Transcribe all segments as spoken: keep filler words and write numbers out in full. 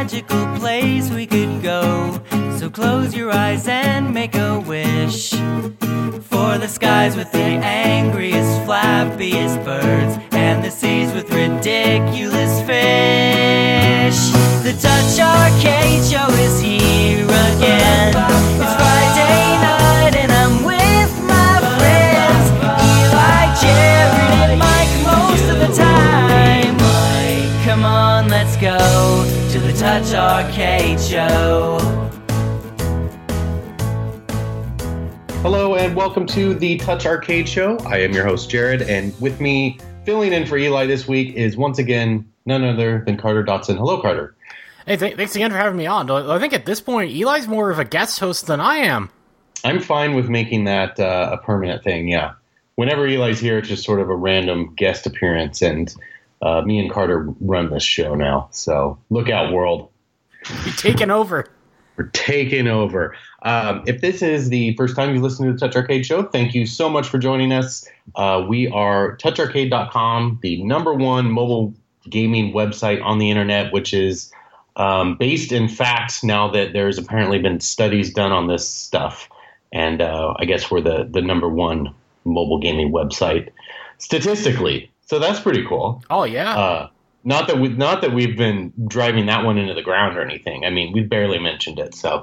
magical place we could go. So close your eyes and make a wish for the skies with the angriest, flappiest birds, and the seas with ridiculous fish. The Touch Arcade Show is here again. It's Friday night and I'm with my friends Eli, Jared, and Mike most of the time. Come on, let's go to the Touch Arcade Show. Hello and welcome to the Touch Arcade Show. I am your host, Jared, and with me, filling in for Eli this week, is once again none other than Carter Dotson. Hello, Carter. Hey, th- thanks again for having me on. I think at this point, Eli's more of a guest host than I am. I'm fine with making that uh, a permanent thing, yeah. Whenever Eli's here, it's just sort of a random guest appearance, and uh, me and Carter run this show now. So look out, world. You're taking over. We're taking over. Um, if this is the first time you listen to the Touch Arcade Show, thank you so much for joining us. Uh, we are touch arcade dot com, the number one mobile gaming website on the internet, which is um, based in fact now that there's apparently been studies done on this stuff. And uh, I guess we're the, the number one mobile gaming website statistically. So that's pretty cool. Oh, yeah. Uh, Not that we, not that we've been driving that one into the ground or anything. I mean, we've barely mentioned it. So,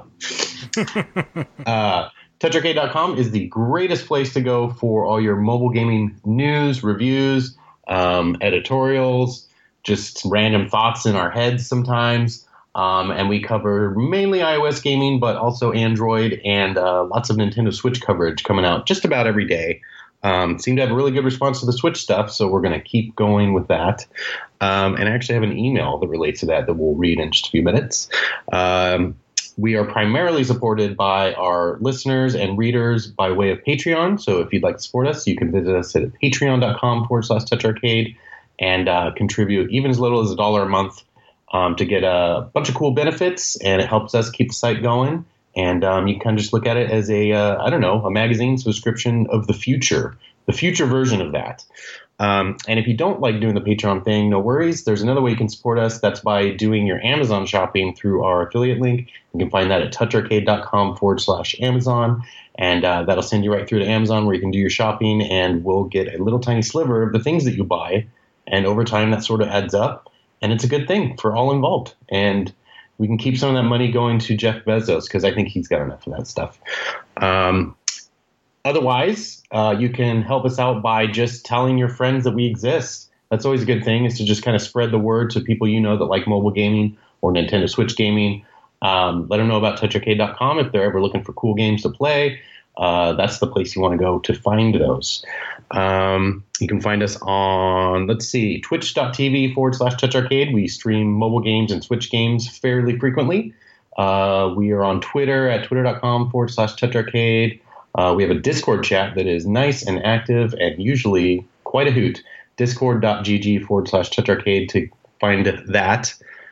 uh, touch arcade dot com is the greatest place to go for all your mobile gaming news, reviews, um, editorials, just random thoughts in our heads sometimes. Um, and we cover mainly iOS gaming, but also Android and uh, lots of Nintendo Switch coverage coming out just about every day. Um, seem to have a really good response to the Switch stuff, so we're going to keep going with that. Um, and I actually have an email that relates to that that we'll read in just a few minutes. Um, we are primarily supported by our listeners and readers by way of Patreon. So if you'd like to support us, you can visit us at patreon.com forward slash toucharcade and uh, contribute even as little as a dollar a month um, to get a bunch of cool benefits, and it helps us keep the site going. And um, you can kind of just look at it as a, uh, I don't know, a magazine subscription of the future, the future version of that. Um, and if you don't like doing the Patreon thing, no worries. There's another way you can support us. That's by doing your Amazon shopping through our affiliate link. You can find that at toucharcade.com forward slash Amazon. And uh, that'll send you right through to Amazon where you can do your shopping, and we'll get a little tiny sliver of the things that you buy. And over time, that sort of adds up. And it's a good thing for all involved. And we can keep some of that money going to Jeff Bezos because I think he's got enough of that stuff. Um, otherwise, uh, you can help us out by just telling your friends that we exist. That's always a good thing, is to just kind of spread the word to people you know that like mobile gaming or Nintendo Switch gaming. Um, let them know about touch arcade dot com if they're ever looking for cool games to play. Uh, that's the place you want to go to find those. Um, you can find us on, let's see, twitch.tv forward slash toucharcade. We stream mobile games and Switch games fairly frequently. Uh, we are on Twitter at twitter.com forward slash toucharcade. Uh, we have a Discord chat that is nice and active and usually quite a hoot. Discord.gg forward slash toucharcade to find that.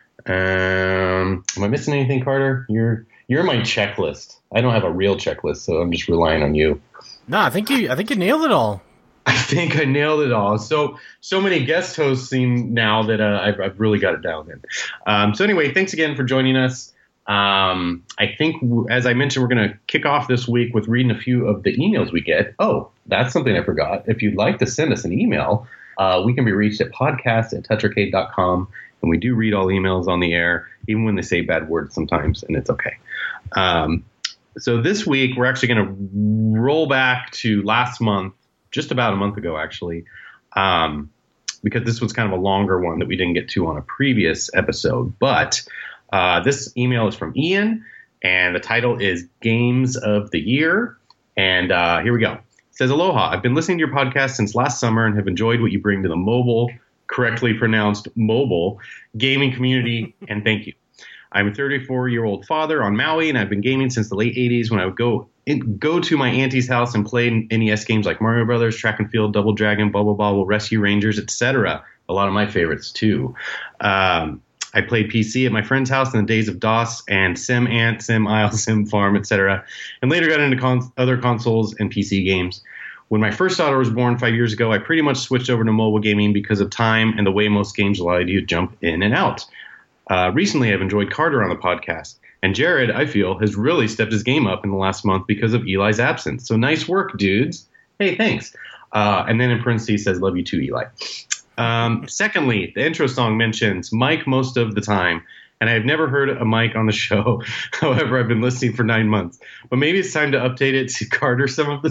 Um, am I missing anything, Carter? You're you're my checklist. I don't have a real checklist, so I'm just relying on you. No, I think you I think you nailed it all. I think I nailed it all. So so many guest hosts seem now that uh, I've, I've really got it down in. Um, so anyway, thanks again for joining us. Um, I think, as I mentioned, we're going to kick off this week with reading a few of the emails we get. Oh, that's something I forgot. If you'd like to send us an email, uh, we can be reached at podcast at toucharcade dot com. And we do read all emails on the air, even when they say bad words sometimes, and it's okay. Um, so this week, we're actually going to roll back to last month, just about a month ago, actually, um, because this was kind of a longer one that we didn't get to on a previous episode. But uh, this email is from Ian, and the title is Games of the Year. And uh, here we go. It says, Aloha, I've been listening to your podcast since last summer and have enjoyed what you bring to the mobile, correctly pronounced mobile, gaming community, and thank you. I'm a thirty-four-year-old father on Maui, and I've been gaming since the late eighties when I would go in, go to my auntie's house and play N E S games like Mario Brothers, Track and Field, Double Dragon, Bubble Bobble, Rescue Rangers, et cetera. A lot of my favorites, too. Um, I played P C at my friend's house in the days of DOS and Sim Ant, Sim Isle, Sim Farm, et cetera, and later got into con- other consoles and P C games. When my first daughter was born five years ago, I pretty much switched over to mobile gaming because of time and the way most games allow you to jump in and out. Uh, recently, I've enjoyed Carter on the podcast. And Jared, I feel, has really stepped his game up in the last month because of Eli's absence. So nice work, dudes. Hey, thanks. Uh, and then in parentheses says, love you too, Eli. Um, secondly, the intro song mentions Mike most of the time. And I have never heard a Mike on the show. However, I've been listening for nine months. But maybe it's time to update it to Carter some of the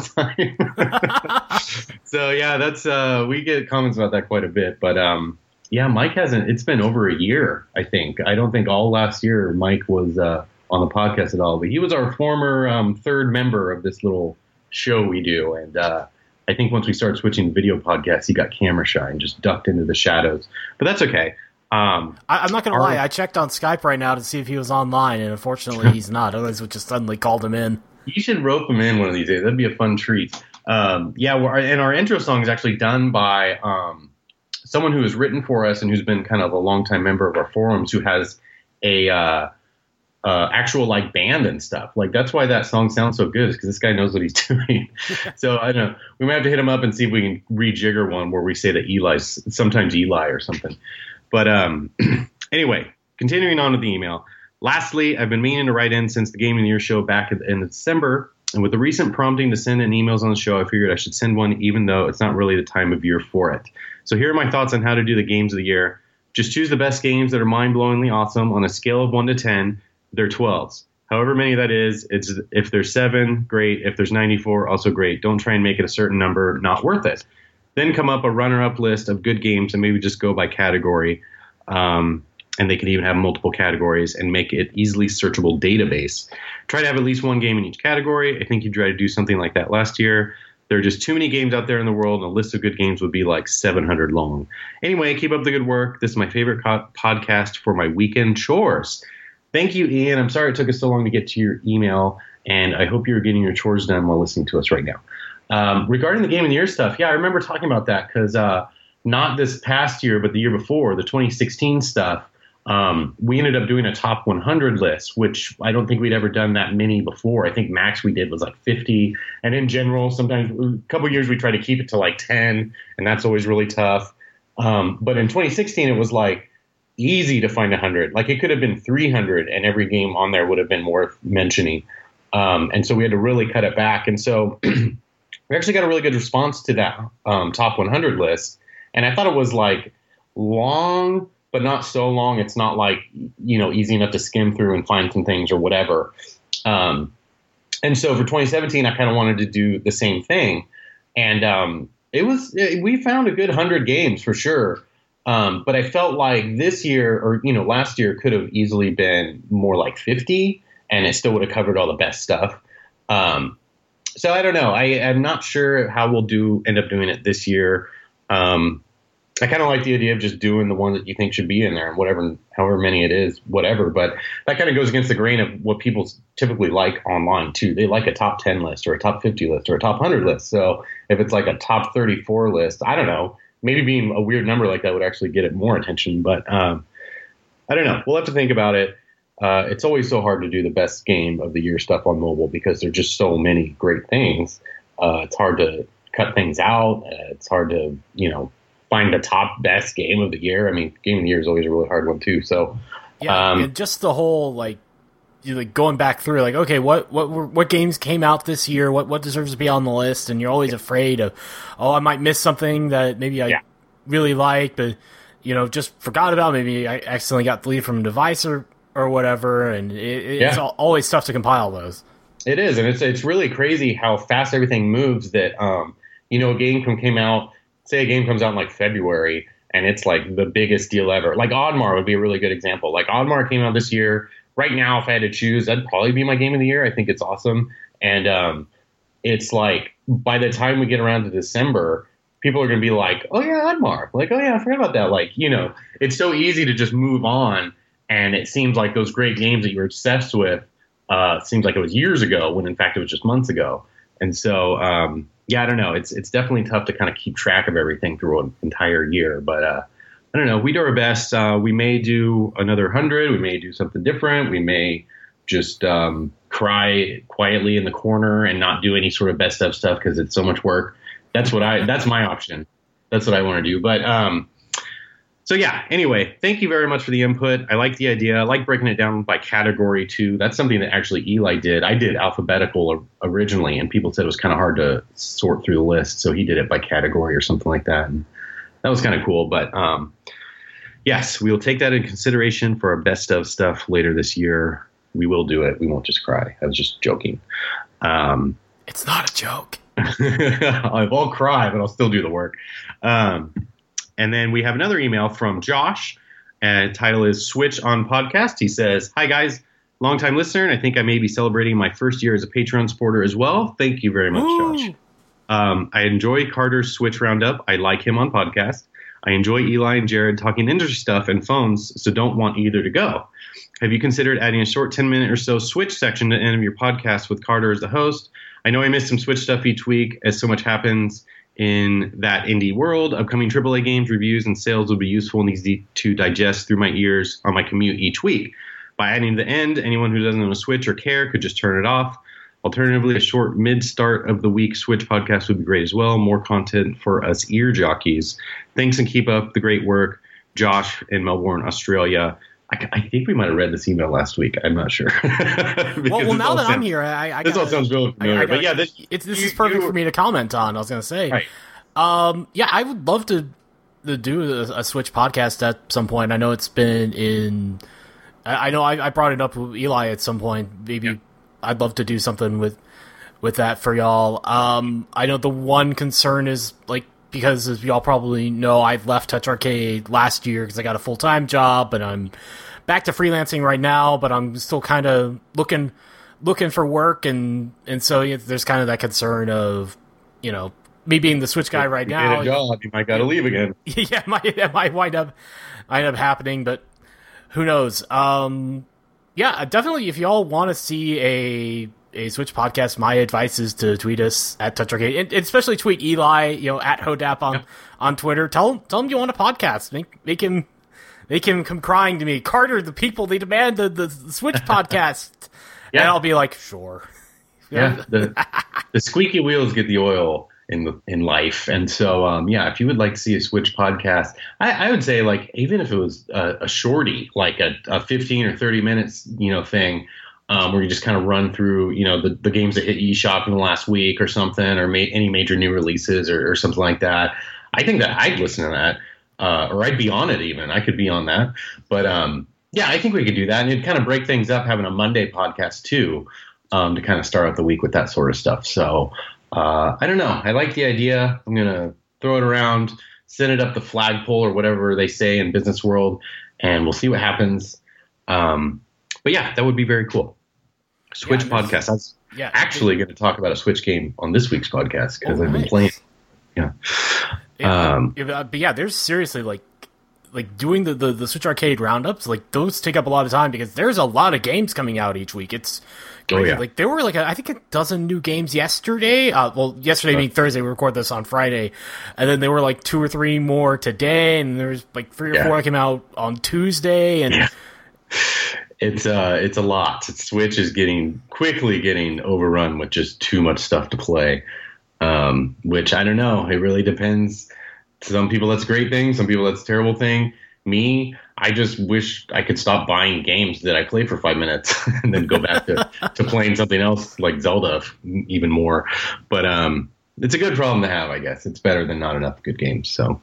time. So, yeah, that's uh, we get comments about that quite a bit. But, um, yeah, Mike hasn't – it's been over a year, I think. I don't think all last year Mike was uh, on the podcast at all. But he was our former um, third member of this little show we do. And uh, I think once we started switching to video podcasts, he got camera shy and just ducked into the shadows. But that's okay. Um, I, I'm not going to lie. I checked on Skype right now to see if he was online, and unfortunately he's not. Otherwise, we just suddenly called him in. You should rope him in one of these days. That'd be a fun treat. Um, yeah, we're, and our intro song is actually done by um, someone who has written for us and who's been kind of a longtime member of our forums, who has a uh, uh, actual like band and stuff. Like that's why that song sounds so good, is because this guy knows what he's doing. So I don't know. We might have to hit him up and see if we can rejigger one where we say that Eli's sometimes Eli or something. But um, anyway, continuing on with the email. Lastly, I've been meaning to write in since the Game of the Year show back in December. And with the recent prompting to send in emails on the show, I figured I should send one even though it's not really the time of year for it. So here are my thoughts on how to do the games of the year. Just choose the best games that are mind-blowingly awesome. On a scale of one to ten, they're twelves. However many that is, it's if there's seven, great. If there's ninety-four, also great. Don't try and make it a certain number, not worth it. Then come up a runner-up list of good games and maybe just go by category. Um, and they can even have multiple categories and make it easily searchable database. Try to have at least one game in each category. I think you tried to do something like that last year. There are just too many games out there in the world, and a list of good games would be like seven hundred long. Anyway, keep up the good work. This is my favorite co- podcast for my weekend chores. Thank you, Ian. I'm sorry it took us so long to get to your email, and I hope you're getting your chores done while listening to us right now. Um, regarding the Game of the Year stuff, yeah, I remember talking about that because uh, not this past year, but the year before, the twenty sixteen stuff, um, we ended up doing a top one hundred list, which I don't think we'd ever done that many before. I think max we did was like fifty. And in general, sometimes a couple of years we try to keep it to like ten, and that's always really tough. Um, but in twenty sixteen, it was like easy to find one hundred. Like it could have been three hundred, and every game on there would have been worth mentioning. Um, and so we had to really cut it back. And so we actually got a really good response to that um, top one hundred list. And I thought it was like long, but not so long. It's not like, you know, easy enough to skim through and find some things or whatever. Um, and so for twenty seventeen, I kind of wanted to do the same thing. And um, it was, it, we found a good one hundred games for sure. Um, but I felt like this year or, you know, last year could have easily been more like fifty, and it still would have covered all the best stuff. Um, So I don't know. I, I'm not sure how we'll do end up doing it this year. Um, I kind of like the idea of just doing the one that you think should be in there, and whatever, however many it is, whatever. But that kind of goes against the grain of what people typically like online too. They like a top ten list or a top fifty list or a top one hundred list. So if it's like a top thirty-four list, I don't know. Maybe being a weird number like that would actually get it more attention. But um, I don't know. We'll have to think about it. Uh, it's always so hard to do the best game of the year stuff on mobile because there's just so many great things. Uh, it's hard to cut things out. Uh, it's hard to, you know, find the top best game of the year. I mean, game of the year is always a really hard one too. So, yeah, um, and just the whole like, you like going back through, like, okay, what what what games came out this year? What what deserves to be on the list? And you're always afraid of, oh, I might miss something that maybe I yeah. really like, but you know, just forgot about. Maybe I accidentally got deleted from a device or. or whatever, and it, it's yeah. always tough to compile those. It is, and it's it's really crazy how fast everything moves that, um, you know, a game can came out, say a game comes out in like February, and it's like the biggest deal ever. Like Oddmar would be a really good example. Like Oddmar came out this year. Right now, if I had to choose, that'd probably be my game of the year. I think it's awesome. And um, it's like by the time we get around to December, people are going to be like, oh yeah, Oddmar. Like, oh yeah, I forgot about that. Like, you know, it's so easy to just move on. And it seems like those great games that you were obsessed with, uh, seems like it was years ago when in fact it was just months ago. And so, um, yeah, I don't know. It's it's definitely tough to kind of keep track of everything through an entire year. But uh, I don't know. We do our best. Uh, we may do another hundred. We may do something different. We may just um, cry quietly in the corner and not do any sort of best of stuff because it's so much work. That's what I. That's my option. That's what I want to do. But um, So yeah, anyway, thank you very much for the input. I like the idea. I like breaking it down by category too. That's something that actually Eli did. I did alphabetical originally, and people said it was kind of hard to sort through the list. So he did it by category or something like that. And that was kind of cool. But um, yes, we will take that into consideration for our best of stuff later this year. We will do it. We won't just cry. I was just joking. Um, it's not a joke. I won't cry, but I'll still do the work. Um, And then we have another email from Josh, and the title is Switch on Podcast. He says, "Hi, guys. Longtime listener, and I think I may be celebrating my first year as a Patreon supporter as well. Thank you very much, Ooh. Josh. Um, I enjoy Carter's Switch Roundup. I like him on podcast. I enjoy Eli and Jared talking industry stuff and phones, so don't want either to go. Have you considered adding a short ten-minute or so Switch section to the end of your podcast with Carter as the host? I know I miss some Switch stuff each week, as so much happens in that indie world. Upcoming triple A games, reviews, and sales will be useful and easy to digest through my ears on my commute each week. By adding to the end, anyone who doesn't own a Switch or care could just turn it off. Alternatively, a short mid-start of the week Switch podcast would be great as well. More content for us ear jockeys. Thanks and keep up the great work. Josh in Melbourne, Australia." I, I think we might have read this email last week. I'm not sure. well, well now that sounds, I'm here, I, I this gotta, all sounds really familiar. I, I gotta, but yeah, this, it's, this you, is perfect you, for me to comment on. I was going to say, right. um, yeah, I would love to, to do a, a Switch podcast at some point. I know it's been in. I, I know I, I brought it up with Eli at some point. Maybe yeah. I'd love to do something with with that for y'all. Um, I know the one concern is like. Because as y'all probably know, I left Touch Arcade last year because I got a full-time job, and I'm back to freelancing right now, but I'm still kind of looking looking for work, and, and so yeah, there's kind of that concern of, you know, me being the Switch guy right you now. Get a job, you might got to leave again. Yeah, it might, it might wind up, wind up happening, but who knows? Um, yeah, definitely if y'all want to see a... a Switch podcast, my advice is to tweet us at Touch Arcade, and especially tweet Eli, you know, at Hodap on, yep. on Twitter. Tell him, tell him you want a podcast. Make, make him, make him come crying to me. Carter, the people, they demand the, the, the Switch podcast. Yeah. And I'll be like, sure. Yeah. The, the squeaky wheels get the oil in the, in life. And so, um, yeah, if you would like to see a Switch podcast, I, I would say like, even if it was a, a shorty, like a, a fifteen or thirty minutes, you know, thing, Um, where you just kind of run through, you know, the, the games that hit eShop in the last week or something, or ma- any major new releases or, or something like that. I think that I'd listen to that, uh, or I'd be on it even. I could be on that. But, um, yeah, I think we could do that. And it'd kind of break things up having a Monday podcast, too, um, to kind of start out the week with that sort of stuff. So, uh, I don't know. I like the idea. I'm going to throw it around, send it up the flagpole or whatever they say in business world, and we'll see what happens. Um But yeah, that would be very cool. Switch yeah, podcast. I was yeah, actually going to talk about a Switch game on this week's podcast because oh, I've been nice. playing. Yeah. yeah um, but yeah, there's seriously like like doing the, the, the Switch Arcade roundups. Like those take up a lot of time because there's a lot of games coming out each week. It's crazy. Oh, yeah. Like there were like a, I think a dozen new games yesterday. Uh, well, yesterday being Thursday, we record this on Friday, and then there were like two or three more today, and there's like three or yeah. four that came out on Tuesday, and. Yeah. It's uh, it's a lot. Switch is getting quickly getting overrun with just too much stuff to play, um, which I don't know. It really depends. Some people that's a great thing. Some people that's a terrible thing. Me, I just wish I could stop buying games that I play for five minutes and then go back to, to playing something else like Zelda even more. But um, it's a good problem to have, I guess. It's better than not enough good games. So,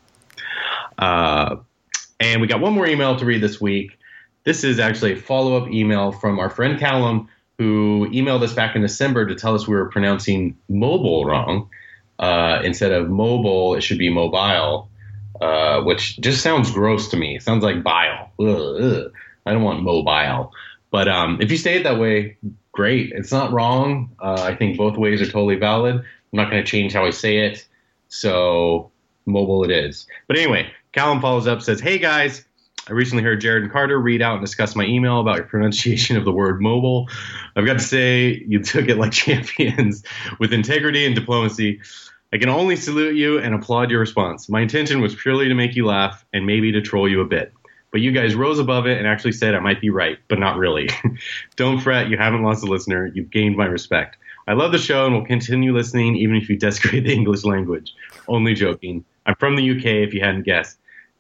uh, and we got one more email to read this week. This is actually a follow-up email from our friend Callum, who emailed us back in December to tell us we were pronouncing mobile wrong. Uh, instead of mobile, it should be mobile, uh, which just sounds gross to me. It sounds like bile. Ugh, ugh. I don't want mobile. But um, if you say it that way, great. It's not wrong. Uh, I think both ways are totally valid. I'm not going to change how I say it. So mobile it is. But anyway, Callum follows up, says, "Hey, guys. I recently heard Jared and Carter read out and discuss my email about your pronunciation of the word mobile. I've got to say, you took it like champions with integrity and diplomacy. I can only salute you and applaud your response. My intention was purely to make you laugh and maybe to troll you a bit. But you guys rose above it and actually said I might be right, but not really. Don't fret, you haven't lost a listener. You've gained my respect. I love the show and will continue listening even if you desecrate the English language. Only joking. I'm from the U K, if you hadn't guessed.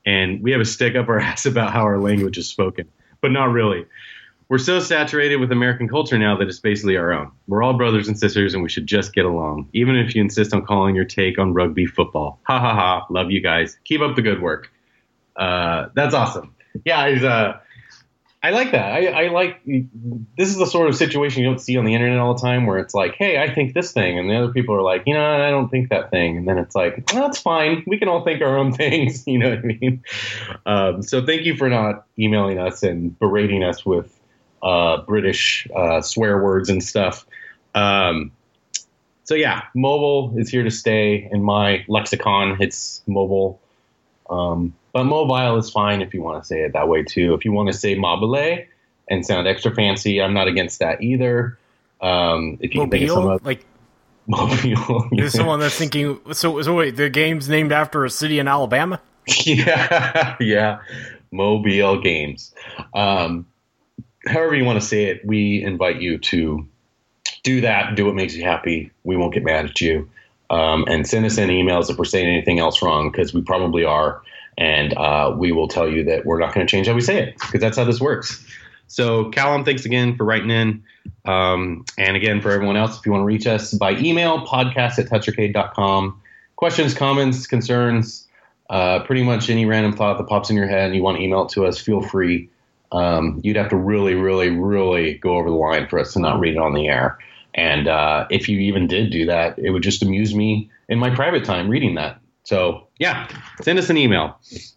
and we have a stick up our ass about how our language is spoken, but not really. We're so saturated with American culture now that it's basically our own. We're all brothers and sisters, and we should just get along, even if you insist on calling your take on rugby football. Ha ha ha. Love you guys. Keep up the good work. Uh, that's awesome. Yeah, I, uh, I like that. I, I like this is the sort of situation you don't see on the internet all the time where it's like, hey, I think this thing. And the other people are like, you know, I don't think that thing. And then it's like, well, that's fine. We can all think our own things. You know what I mean? Um, so thank you for not emailing us and berating us with uh, British uh, swear words and stuff. Um, so, yeah, mobile is here to stay in my lexicon. It's mobile. Um, but mobile is fine if you want to say it that way, too. If you want to say mobile and sound extra fancy, I'm not against that either. Um, if you Mobile? can think of some other, Like, mobile. there's someone that's thinking, so, so wait, the game's named after a city in Alabama? yeah, yeah. Mobile Games. Um, however you want to say it, we invite you to do that, do what makes you happy. We won't get mad at you. Um, and send us in emails if we're saying anything else wrong, because we probably are. And uh, we will tell you that we're not going to change how we say it, because that's how this works. So, Callum, thanks again for writing in. Um, and again, for everyone else, if you want to reach us by email, podcast at toucharcade dot com. Questions, comments, concerns, uh, pretty much any random thought that pops in your head and you want to email it to us, feel free. Um, you'd have to really, really, really go over the line for us to not read it on the air. And uh, if you even did do that, it would just amuse me in my private time reading that. So, yeah, send us an email.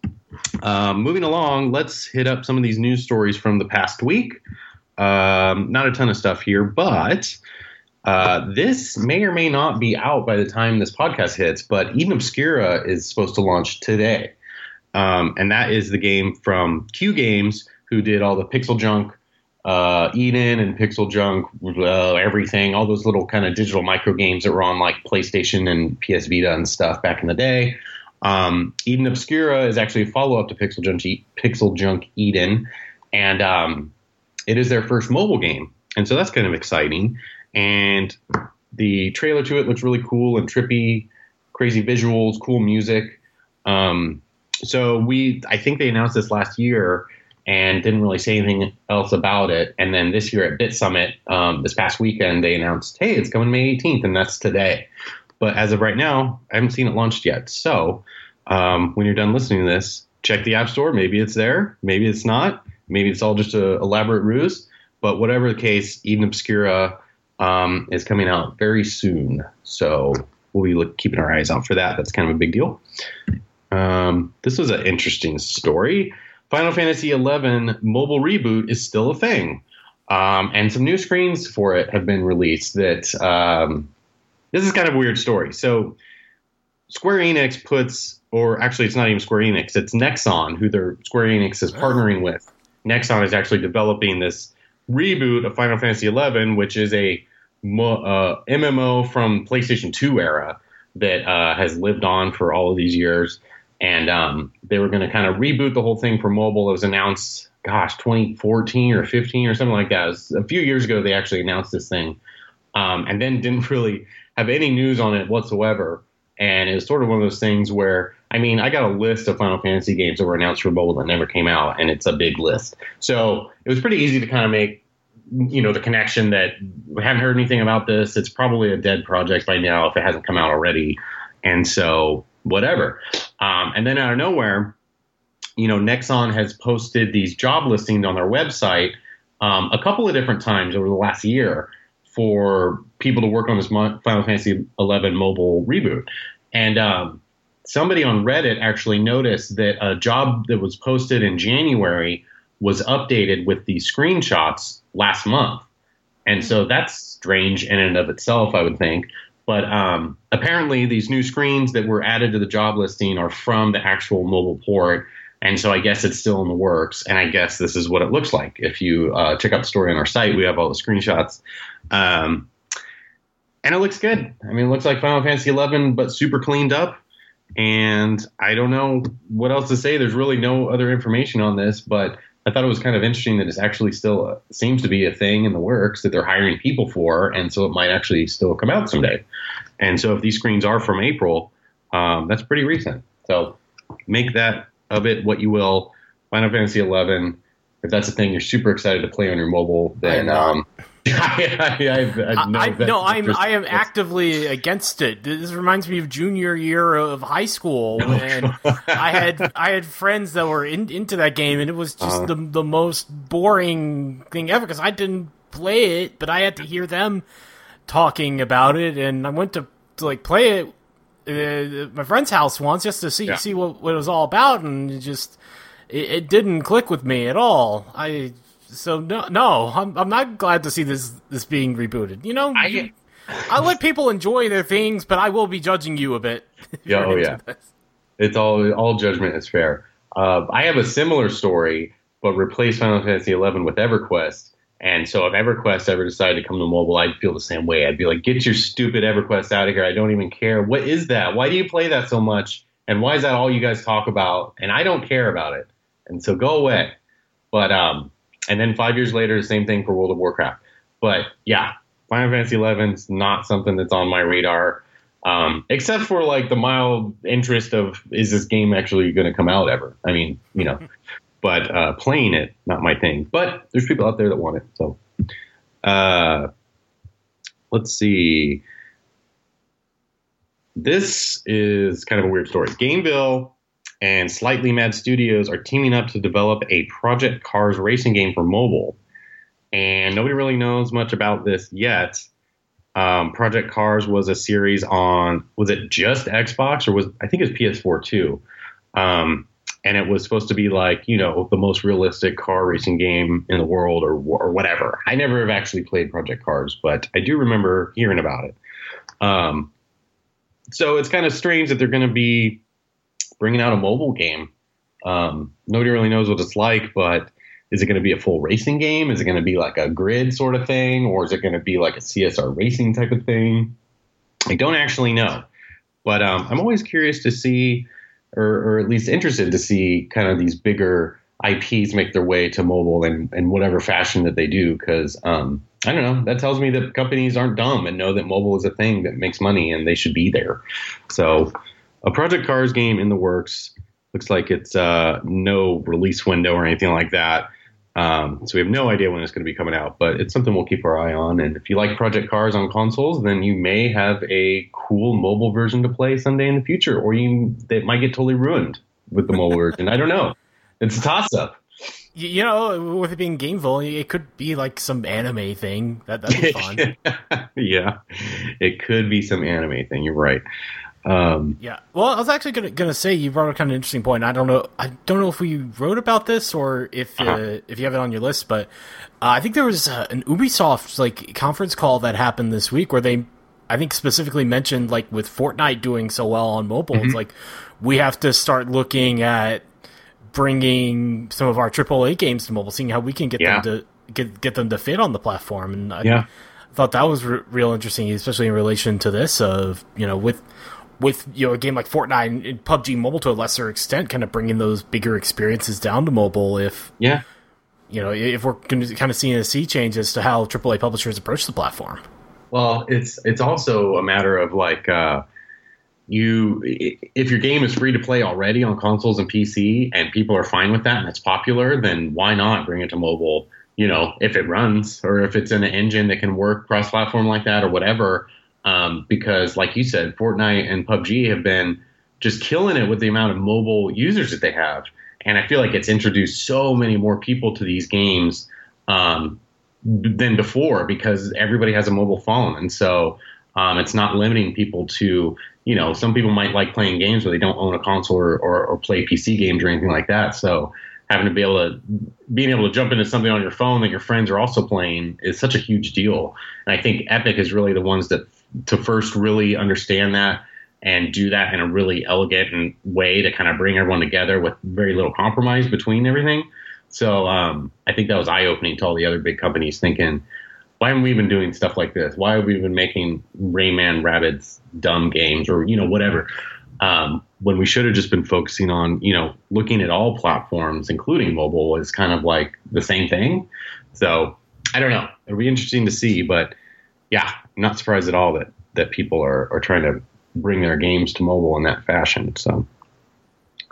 Um, moving along, let's hit up some of these news stories from the past week. Um, not a ton of stuff here, but uh, this may or may not be out by the time this podcast hits, but Eden Obscura is supposed to launch today. Um, and that is the game from Q Games, who did all the Pixel Junk uh, Eden and Pixel Junk, uh, everything, all those little kind of digital micro games that were on like PlayStation and P S Vita and stuff back in the day. Um, Eden Obscura is actually a follow-up to Pixel Junk, Pixel Junk Eden, and um, it is their first mobile game. And so that's kind of exciting. And the trailer to it looks really cool and trippy, crazy visuals, cool music. Um, so we, I think they announced this last year and didn't really say anything else about it. And then this year at Bit Summit, um, this past weekend, they announced, hey, it's coming May eighteenth, and that's today. But as of right now, I haven't seen it launched yet. So um, when you're done listening to this, check the App Store. Maybe it's there. Maybe it's not. Maybe it's all just an elaborate ruse. But whatever the case, Eden Obscura um, is coming out very soon. So we'll be look, keeping our eyes out for that. That's kind of a big deal. Um, this was an interesting story. Final Fantasy eleven mobile reboot is still a thing. Um, and some new screens for it have been released that um, this is kind of a weird story. So Square Enix puts, or actually it's not even Square Enix, it's Nexon, who their Square Enix is partnering with. Nexon is actually developing this reboot of Final Fantasy eleven, which is a uh, M M O from PlayStation two era that uh, has lived on for all of these years. And um, they were going to kind of reboot the whole thing for mobile. It was announced, gosh, twenty fourteen or fifteen or something like that. It was a few years ago they actually announced this thing, um, and then didn't really have any news on it whatsoever. And it was sort of one of those things where, I mean, I got a list of Final Fantasy games that were announced for mobile that never came out, and it's a big list. So it was pretty easy to kind of make, you know, the connection that we haven't heard anything about this. It's probably a dead project by now if it hasn't come out already. And so whatever. Um, and then out of nowhere, you know, Nexon has posted these job listings on their website um, a couple of different times over the last year for people to work on this Final Fantasy eleven mobile reboot. And um, somebody on Reddit actually noticed that a job that was posted in January was updated with these screenshots last month. And so that's strange in and of itself, I would think. But um, apparently these new screens that were added to the job listing are from the actual mobile port. And so I guess it's still in the works. And I guess this is what it looks like. If you uh, check out the story on our site, we have all the screenshots. Um, and it looks good. I mean, it looks like Final Fantasy eleven, but super cleaned up. And I don't know what else to say. There's really no other information on this, but I thought it was kind of interesting that it's actually still uh, seems to be a thing in the works that they're hiring people for. And so it might actually still come out someday. And so if these screens are from April, um, that's pretty recent. So make that of it what you will. Final Fantasy eleven, if that's a thing you're super excited to play on your mobile, then um, I, I, I, I, no, I, no, I'm I am actively against it. This reminds me of junior year of high school when I had I had friends that were in, into that game, and it was just uh, the the most boring thing ever because I didn't play it, but I had to hear them talking about it, and I went to, to like play it at my friend's house once just to see yeah. see what, what it was all about, and it just it, it didn't click with me at all. I. So no, no, I'm I'm not glad to see this this being rebooted. You know, I, I let people enjoy their things, but I will be judging you a bit. Yeah, oh yeah, this. It's all all judgment is fair. Uh, I have a similar story, but replace Final Fantasy eleven with EverQuest. And so if EverQuest ever decided to come to mobile, I'd feel the same way. I'd be like, get your stupid EverQuest out of here. I don't even care. What is that? Why do you play that so much? And why is that all you guys talk about? And I don't care about it. And so go away. But um. And then five years later, the same thing for World of Warcraft. But yeah, Final Fantasy eleven is not something that's on my radar, um, except for like the mild interest of, is this game actually going to come out ever? I mean, you know, but uh, playing it, not my thing. But there's people out there that want it. So uh, let's see. This is kind of a weird story. Gameville and Slightly Mad Studios are teaming up to develop a Project Cars racing game for mobile. And nobody really knows much about this yet. Um, Project Cars was a series on, was it just Xbox or was, I think it was P S four too. Um, and it was supposed to be like, you know, the most realistic car racing game in the world or or whatever. I never have actually played Project Cars, but I do remember hearing about it. Um, so it's kind of strange that they're going to be bringing out a mobile game. Um, nobody really knows what it's like, but is it going to be a full racing game? Is it going to be like a grid sort of thing? Or is it going to be like a C S R racing type of thing? I don't actually know. But um, I'm always curious to see, or, or at least interested to see kind of these bigger I Ps make their way to mobile in, in whatever fashion that they do. Because, um, I don't know, that tells me that companies aren't dumb and know that mobile is a thing that makes money and they should be there. So a Project Cars game in the works. Looks like it's uh, no release window or anything like that. Um, so we have no idea when it's going to be coming out, but it's something we'll keep our eye on. And if you like Project Cars on consoles, then you may have a cool mobile version to play someday in the future, or you it might get totally ruined with the mobile version. I don't know. It's a toss-up. You know, with it being Gameville, it could be like some anime thing. That, that'd be fun. Yeah, it could be some anime thing. You're right. Um, yeah. Well, I was actually gonna gonna say you brought a kind of interesting point. I don't know. I don't know if we wrote about this or if uh-huh. uh, if you have it on your list, but uh, I think there was uh, an Ubisoft like conference call that happened this week where they, I think, specifically mentioned like with Fortnite doing so well on mobile, mm-hmm. it's like we have to start looking at bringing some of our triple A games to mobile, seeing how we can get yeah. them to get get them to fit on the platform. And I yeah. thought that was re- real interesting, especially in relation to this of you know with. With you know a game like Fortnite and, and P U B G Mobile to a lesser extent, kind of bringing those bigger experiences down to mobile. If yeah, you know, if we're going to kind of seeing a sea change as to how triple A publishers approach the platform. Well, it's it's also a matter of like uh, you if your game is free to play already on consoles and P C, and people are fine with that and it's popular, then why not bring it to mobile? You know, if it runs or if it's in an engine that can work cross-platform like that or whatever. Um, because, like you said, Fortnite and P U B G have been just killing it with the amount of mobile users that they have. And I feel like it's introduced so many more people to these games um, than before because everybody has a mobile phone. And so um, it's not limiting people to, you know, some people might like playing games where they don't own a console or, or, or play P C games or anything like that. So having to be able to being able to jump into something on your phone that your friends are also playing is such a huge deal. And I think Epic is really the ones that to first really understand that and do that in a really elegant way to kind of bring everyone together with very little compromise between everything. So um, I think that was eye-opening to all the other big companies thinking, why haven't we been doing stuff like this? Why have we been making Rayman Rabbids dumb games or, you know, whatever, um, when we should have just been focusing on, you know, looking at all platforms, including mobile, is kind of like the same thing. So I don't know. It'll be interesting to see, but yeah, I'm not surprised at all that, that people are, are trying to bring their games to mobile in that fashion. So,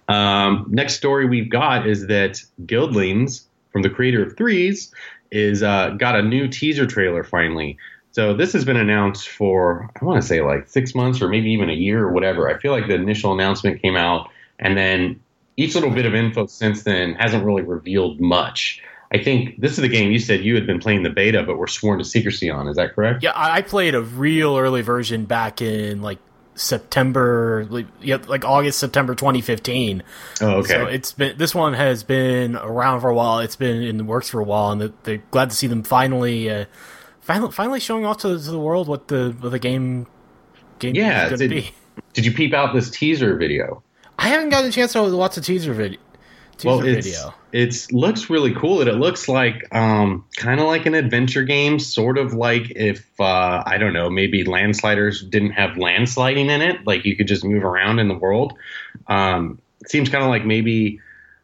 Um, next story we've got is that Guildlings, from the creator of Threes, is uh, got a new teaser trailer finally. So this has been announced for, I want to say like six months or maybe even a year or whatever. I feel like the initial announcement came out, and then each little bit of info since then hasn't really revealed much. I think this is the game you said you had been playing the beta, but were sworn to secrecy on. Is that correct? Yeah, I played a real early version back in like September, like, yeah, like August, September twenty fifteen. Oh, okay. So it's been, this one has been around for a while. It's been in the works for a while, and they're glad to see them finally, uh, finally, finally showing off to, to the world what the what the game game yeah, is going to did, be. Did you peep out this teaser video? I haven't gotten a chance to watch the teaser video. Teaser well, it's, video. It looks really cool. It, it looks like um, kind of like an adventure game, sort of like if, uh, I don't know, maybe Landsliders didn't have landsliding in it. Like you could just move around in the world. Um, it seems kind of like maybe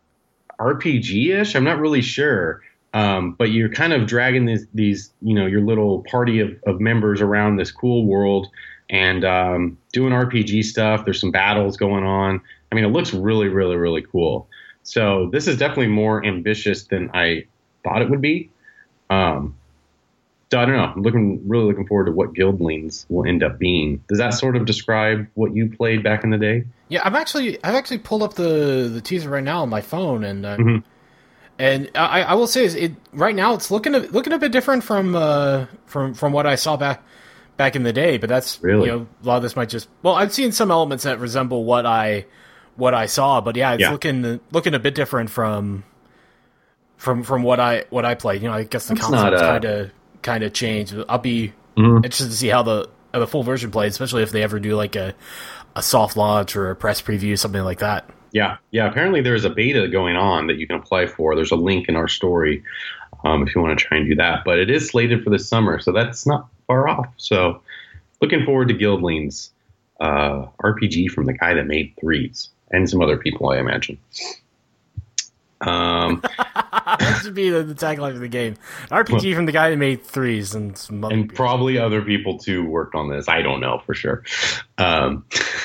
R P G-ish. I'm not really sure. Um, but you're kind of dragging these, these, you know, your little party of, of members around this cool world and um, doing R P G stuff. There's some battles going on. I mean, it looks really, really, really cool. So this is definitely more ambitious than I thought it would be. Um, so I don't know. I'm looking really looking forward to what Guildlings will end up being. Does that sort of describe what you played back in the day? Yeah, I'm actually I've actually pulled up the, the teaser right now on my phone, and uh, mm-hmm. and I, I will say is it right now it's looking a, looking a bit different from uh, from from what I saw back back in the day. But that's really, you know, a lot of this might just well I've seen some elements that resemble what I. what I saw, but yeah, it's yeah. looking looking a bit different from from from what I what I played. You know, I guess the That's concept's not, uh... kind of kind of changed. I'll be mm-hmm. interested to see how the how the full version plays, especially if they ever do like a a soft launch or a press preview, something like that. Yeah, yeah. Apparently, there's a beta going on that you can apply for. There's a link in our story um, if you want to try and do that. But it is slated for this summer, so that's not far off. So, looking forward to Guildlings, uh, R P G from the guy that made Threes. And some other people, I imagine. Um, that should be the, the tagline of the game. An R P G well, from the guy that made Threes, and some other and people. Probably other people too worked on this. I don't know for sure. Um,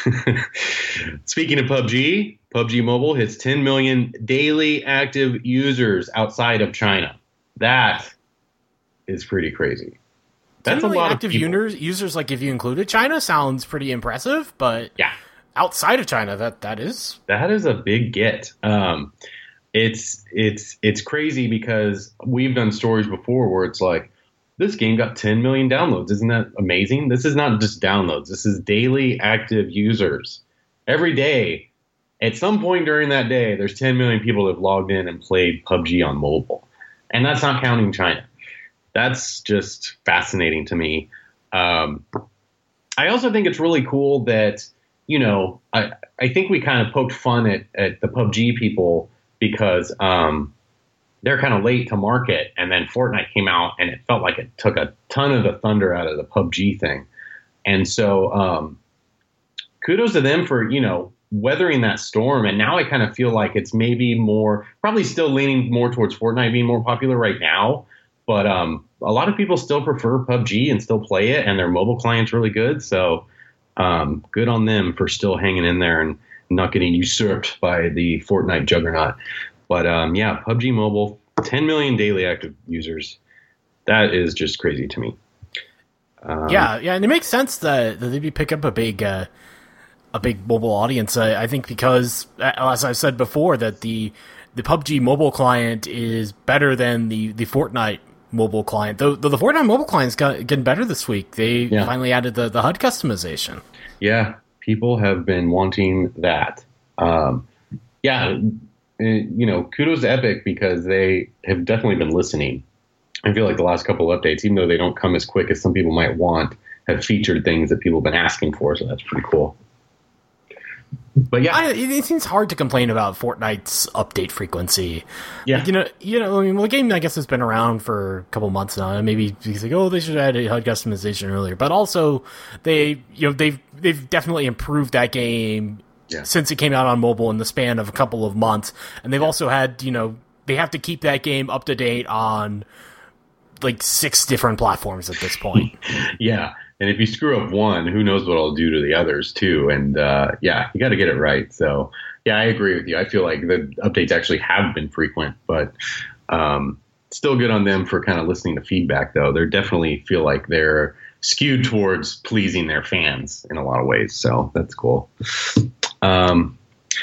speaking of P U B G, P U B G Mobile hits ten million daily active users outside of China. That is pretty crazy. That's a lot active of people. users. Users, like if you included China, sounds pretty impressive. But yeah. Outside of China, that that is that is a big get. Um, it's it's it's crazy because we've done stories before where it's like this game got ten million downloads. Isn't that amazing? This is not just downloads. This is daily active users. Every day, at some point during that day, there's ten million people that have logged in and played P U B G on mobile, and that's not counting China. That's just fascinating to me. Um, I also think it's really cool that. You know, I, I think we kind of poked fun at, at the P U B G people because um, they're kind of late to market. And then Fortnite came out and it felt like it took a ton of the thunder out of the P U B G thing. And so um, kudos to them for, you know, weathering that storm. And now I kind of feel like it's maybe more, probably still leaning more towards Fortnite being more popular right now. But um, a lot of people still prefer P U B G and still play it. And their mobile client's really good. So. Um, good on them for still hanging in there and not getting usurped by the Fortnite juggernaut. But um, yeah, P U B G Mobile, ten million daily active users. That is just crazy to me. Um, yeah, yeah, and it makes sense that, that they'd be pick up a big, uh, a big mobile audience. I, I think because, as I've said before, that the the P U B G mobile client is better than the, the Fortnite mobile client. Though, though the Fortnite mobile client's got getting better this week. They yeah. finally added the, the H U D customization. Yeah, people have been wanting that. Um, yeah, you know, kudos to Epic because they have definitely been listening. I feel like the last couple of updates, even though they don't come as quick as some people might want, have featured things that people have been asking for. So that's pretty cool. But yeah, I, it seems hard to complain about Fortnite's update frequency. Yeah, like, you know, you know, I mean, well, the game I guess has been around for a couple months now, and maybe because like, oh, they should have added H U D customization earlier. But also, they, you know, they've they've definitely improved that game yeah. since it came out on mobile in the span of a couple of months, and they've yeah. also had, you know, they have to keep that game up to date on like six different platforms at this point. yeah, And if you screw up one, who knows what it'll do to the others too. And uh, yeah, you got to get it right. So yeah, I agree with you. I feel like the updates actually have been frequent, but um, still good on them for kind of listening to feedback, though. They definitely feel like they're skewed towards pleasing their fans in a lot of ways. So that's cool. Um,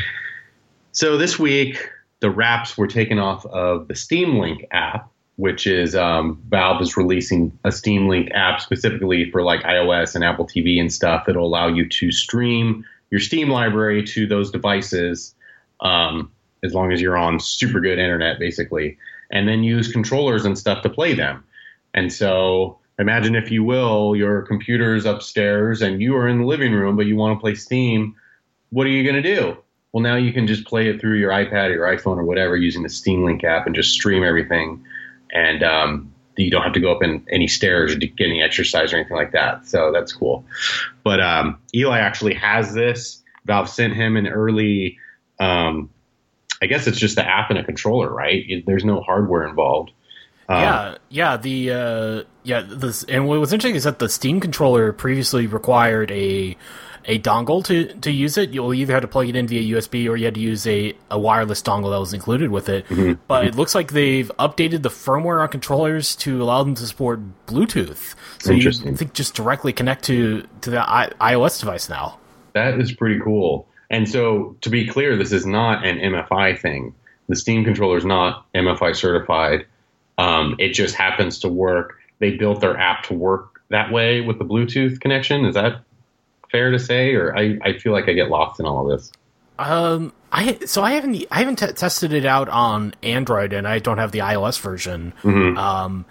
so this week, the wraps were taken off of the Steam Link app, which is um, Valve is releasing a Steam Link app specifically for like iOS and Apple T V and stuff that'll allow you to stream your Steam library to those devices um, as long as you're on super good internet, basically, and then use controllers and stuff to play them. And so imagine, if you will, your computer's upstairs and you are in the living room, but you want to play Steam. What are you going to do? Well, now you can just play it through your iPad or your iPhone or whatever using the Steam Link app and just stream everything. And um, you don't have to go up in any stairs or get any exercise or anything like that. So that's cool. But um, Eli actually has this. Valve sent him an early, um, I guess it's just the app and a controller, right? It, there's no hardware involved. Um, yeah, yeah. The uh, yeah, this, and what was interesting is that the Steam controller previously required a a dongle to, to use it. You'll either have to plug it in via U S B or you had to use a, a wireless dongle that was included with it. Mm-hmm. But Mm-hmm. it looks like they've updated the firmware on controllers to allow them to support Bluetooth. So you think just directly connect to, to the I- iOS device now. That is pretty cool. And so, to be clear, this is not an M F I thing. The Steam controller is not M F I certified. Um, it just happens to work. They built their app to work that way with the Bluetooth connection. Is that fair to say, or I, I feel like I get lost in all of this? Um, I so I haven't I haven't t- tested it out on Android, and I don't have the iOS version. Mm-hmm. Um,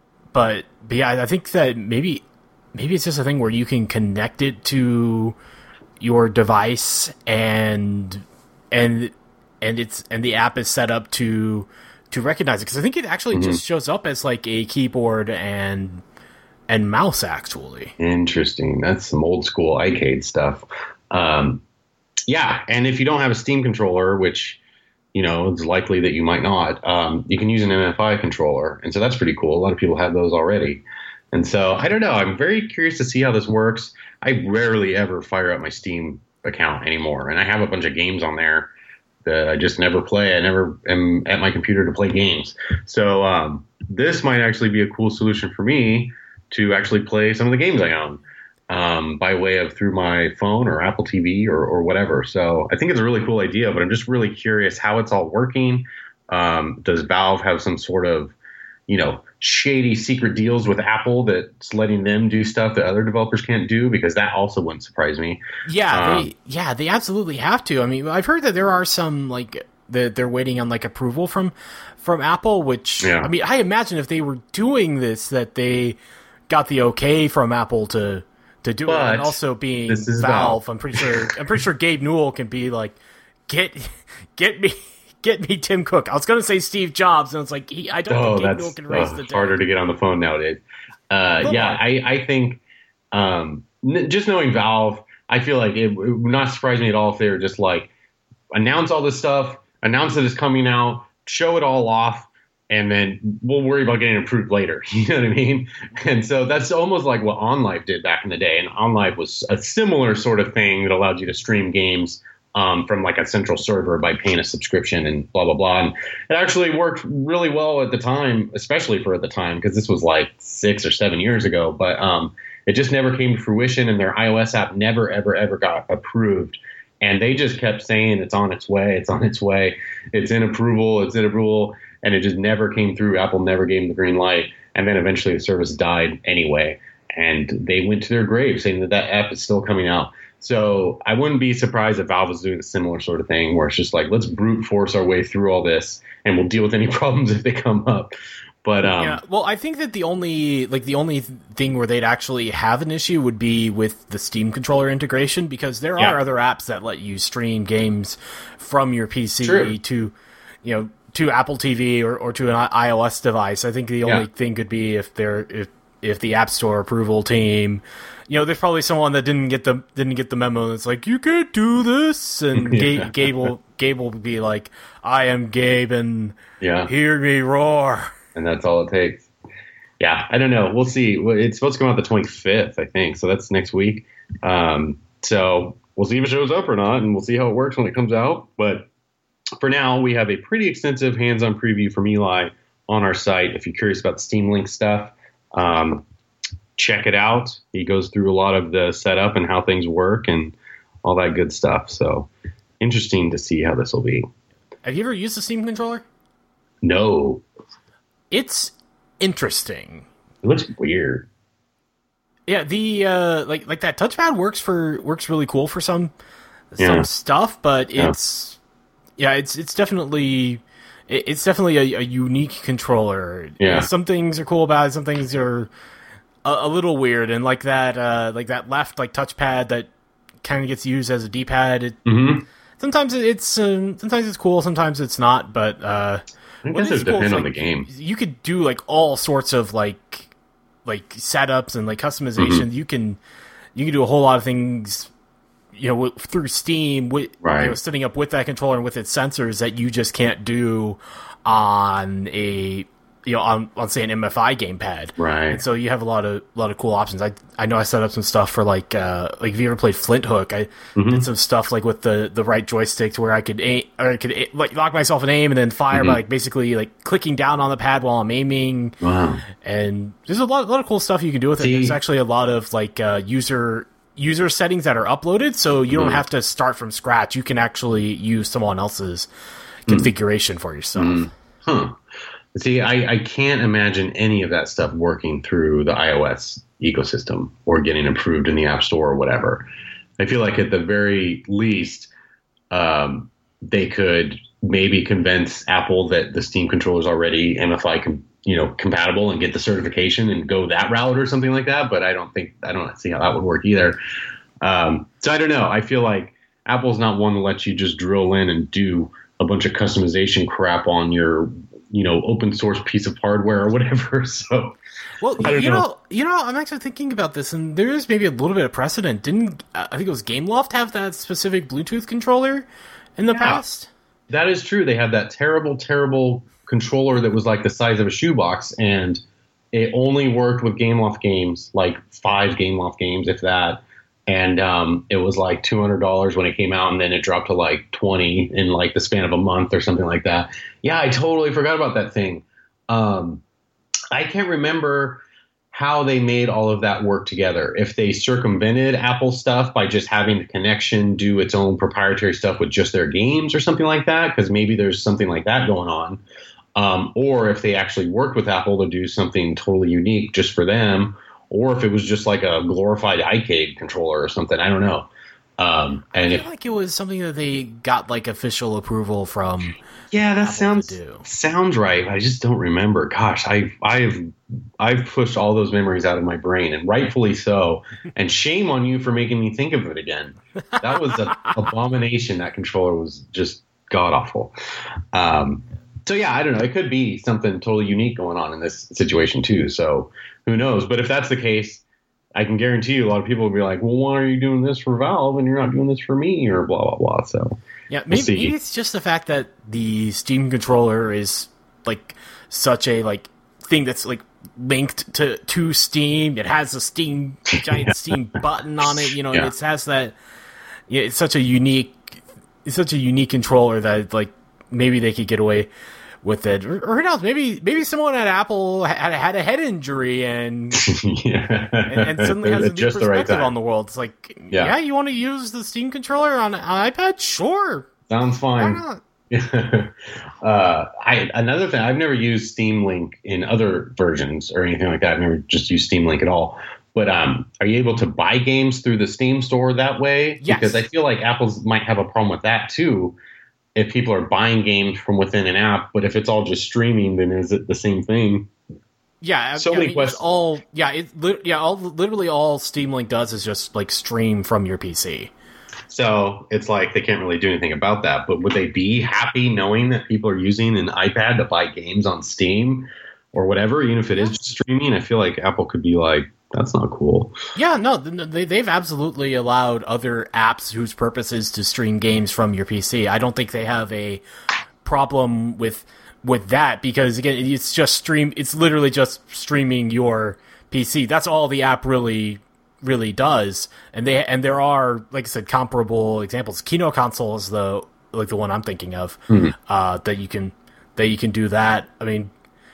but but yeah, I think that maybe maybe it's just a thing where you can connect it to your device, and and and it's and the app is set up to to recognize it, because I think it actually Mm-hmm. just shows up as like a keyboard and and mouse, actually. Interesting. That's some old school iCade stuff. Um, yeah, and if you don't have a Steam controller, which, you know, it's likely that you might not, um, you can use an M F I controller, and so that's pretty cool. A lot of people have those already. And so, I don't know. I'm very curious to see how this works. I rarely ever fire up my Steam account anymore, and I have a bunch of games on there that I just never play. I never am at my computer to play games. So um, this might actually be a cool solution for me to actually play some of the games I own um, by way of through my phone or Apple T V or, or whatever. So I think it's a really cool idea, but I'm just really curious how it's all working. Um, does Valve have some sort of, you know, shady secret deals with Apple that's letting them do stuff that other developers can't do? Because that also wouldn't surprise me. Yeah, Um, they yeah they absolutely have to. I mean, I've heard that there are some like that they're waiting on like approval from from Apple, which Yeah. I mean, I imagine if they were doing this, that they got the okay from Apple to to do But it, and also being this is Valve, Valve. I'm pretty sure I'm pretty sure Gabe Newell can be like, get get me. Get me Tim Cook. I was going to say Steve Jobs, and it's like, he, I don't Oh, think Gabe that's Newell can raise uh, the dead. harder to get on the phone nowadays. Uh, Come yeah, on. I, I think um, n- just knowing Valve, I feel like it, it would not surprise me at all if they were just like, announce all this stuff, announce that it's coming out, show it all off, and then we'll worry about getting approved later. You know what I mean? And so that's almost like what OnLive did back in the day. And OnLive was a similar sort of thing that allowed you to stream games um, from like a central server by paying a subscription and blah, blah, blah. And it actually worked really well at the time, especially for at the time, because this was like six or seven years ago. But um, it just never came to fruition, and their iOS app never, ever, ever got approved. And they just kept saying it's on its way, it's on its way, it's in approval, it's in approval. And it just never came through. Apple never gave them the green light. And then eventually the service died anyway. And they went to their grave saying that that app is still coming out. So I wouldn't be surprised if Valve was doing a similar sort of thing where it's just like, let's brute force our way through all this and we'll deal with any problems if they come up. But um, yeah, well, I think that the only like the only thing where they'd actually have an issue would be with the Steam controller integration, because there Yeah. are other apps that let you stream games from your P C True. to, you know, to Apple T V or, or to an i- iOS device. I think the only Yeah. thing could be if they're if if the App Store approval team, you know, there's probably someone that didn't get the didn't get the memo that's like, you can't do this, and Yeah. Gabe, Gabe will Gabe will be like, I am Gabe, and yeah. hear me roar. And that's all it takes. yeah, I don't know. We'll see. It's supposed to come out the twenty-fifth, I think. So that's next week. Um, so we'll see if it shows up or not, and we'll see how it works when it comes out. But for now, we have a pretty extensive hands-on preview from Eli on our site. If you're curious about the Steam Link stuff, um, check it out. He goes through a lot of the setup and how things work and all that good stuff. So interesting to see how this will be. Have you ever used the Steam controller? No. It's interesting. It looks weird. Yeah, the uh, like like that touchpad works for works really cool for some Yeah. some stuff, but Yeah. it's yeah, it's it's definitely it- it's definitely a, a unique controller. Yeah. Some things are cool about it, some things are a, a little weird, and like that uh, like that left like touchpad that kind of gets used as a D-pad. It, Mm-hmm. sometimes it's um, sometimes it's cool, sometimes it's not, but uh, I what guess it is cool depends is, on like, the game. You could do like all sorts of like like setups and like customization. Mm-hmm. You can you can do a whole lot of things, you know, with, through Steam, with Right. you know, setting up with that controller and with its sensors that you just can't do on a you know on, on say an M F I gamepad. Right. And so you have a lot of a lot of cool options. I I know I set up some stuff for like uh like if you ever played Flint Hook, I Mm-hmm. did some stuff like with the the right joystick to where I could aim or I could a- like lock myself in aim and then fire Mm-hmm. by like basically like clicking down on the pad while I'm aiming. Wow. And there's a lot, a lot of cool stuff you can do with it. See- There's actually a lot of like uh, user user settings that are uploaded, so you don't Mm. have to start from scratch. You can actually use someone else's Mm. configuration for yourself. Huh. See, I, I can't imagine any of that stuff working through the iOS ecosystem or getting approved in the App Store or whatever. I feel like at the very least, um, they could maybe convince Apple that the Steam controller is already M F I, com- you know, compatible and get the certification and go that route or something like that. But I don't think I don't see how that would work either. Um, so I don't know. I feel like Apple's not one to let you just drill in and do a bunch of customization crap on your, you know, open source piece of hardware or whatever. So, Well, I don't you know. know. you know, I'm actually thinking about this, and there is maybe a little bit of precedent. Didn't uh, I think it was GameLoft have that specific Bluetooth controller in the Yeah. past? that is true. They have that terrible, terrible controller that was like the size of a shoebox, and it only worked with GameLoft games, like five GameLoft games, if that. And um, it was like two hundred dollars when it came out, and then it dropped to like twenty in like the span of a month or something like that. Yeah, I totally forgot about that thing. Um, I can't remember how they made all of that work together. If they circumvented Apple stuff by just having the connection do its own proprietary stuff with just their games or something like that, because maybe there's something like that going on. Um, or if they actually worked with Apple to do something totally unique just for them, or if it was just like a glorified iCade controller or something. I don't know. Um, and I if, feel like it was something that they got like official approval from. yeah, that Apple sounds to do. sounds right. I just don't remember. Gosh, I I've I've pushed all those memories out of my brain, and rightfully so. And shame on you for making me think of it again. That was an abomination. That controller was just god awful. Um, so yeah, I don't know. It could be something totally unique going on in this situation too. So who knows? But if that's the case, I can guarantee you a lot of people will be like, well, why are you doing this for Valve and you're not doing this for me, or blah, blah, blah. So Yeah, we'll maybe, see. maybe it's just the fact that the Steam controller is like such a like thing that's like linked to to Steam. It has a Steam giant Steam button on it. You know, Yeah. it has that. Yeah, it's such a unique, it's such a unique controller that like maybe they could get away with it, or, or who knows? Maybe maybe someone at Apple had had a head injury and yeah. and, and suddenly has a At new just the right perspective time. on the world. It's like, Yeah. yeah, you want to use the Steam controller on an iPad? Sure, Sounds why fine. not? uh, I another thing, I've never used Steam Link in other versions or anything like that. I've never just used Steam Link at all. But um, are you able to buy games through the Steam store that way? Yes. Because I feel like Apple's might have a problem with that too. If people are buying games from within an app, but if it's all just streaming, then is it the same thing? Yeah, So yeah, many I mean, it's questions. all yeah, it li- yeah, all literally all Steam Link does is just like stream from your P C. So it's like they can't really do anything about that. But would they be happy knowing that people are using an iPad to buy games on Steam or whatever, even if it is just streaming? I feel like Apple could be like, that's not cool. Yeah, no, th- they they've absolutely allowed other apps whose purpose is to stream games from your P C. I don't think they have a problem with with that, because again, it's just stream. It's literally just streaming your P C. That's all the app really, really does. And they and there are, like I said, comparable examples. Kino Console is the like the one I'm thinking of, mm-hmm. uh, that you can that you can do that. I mean,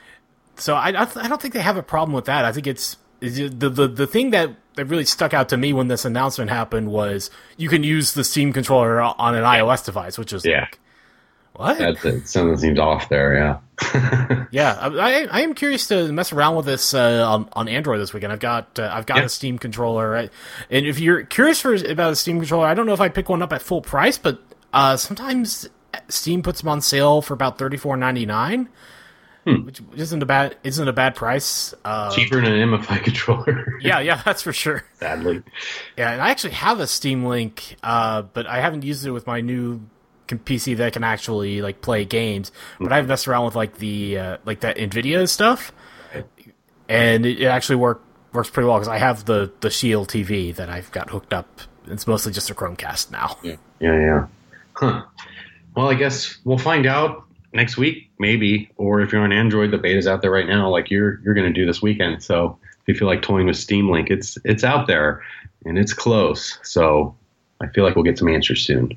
so I I, th- I don't think they have a problem with that. I think it's, it's the the the thing that. that really stuck out to me when this announcement happened was you can use the Steam controller on an iOS device, which is yeah. like, what? That's it. Something seems off there, yeah. yeah, I, I am curious to mess around with this uh, on, on Android this weekend. I've got uh, I've got yeah. a Steam controller, and if you're curious for about a Steam controller, I don't know if I pick one up at full price, but uh, sometimes Steam puts them on sale for about thirty-four ninety-nine. Hmm. Which isn't a bad isn't a bad price. Uh, Cheaper than an M F I controller. yeah, yeah, that's for sure. Sadly. Yeah, and I actually have a Steam Link, uh, but I haven't used it with my new P C that can actually like play games. But mm-hmm. I've messed around with like the uh, like that NVIDIA stuff, right. and it, it actually work works pretty well because I have the the Shield T V that I've got hooked up. It's mostly just a Chromecast now. Yeah, yeah, yeah. Huh. Well, I guess we'll find out next week, maybe, or if you're on Android, the beta's out there right now, like you're you're going to do this weekend. So if you feel like toying with Steam Link, it's it's out there and it's close. So I feel like we'll get some answers soon.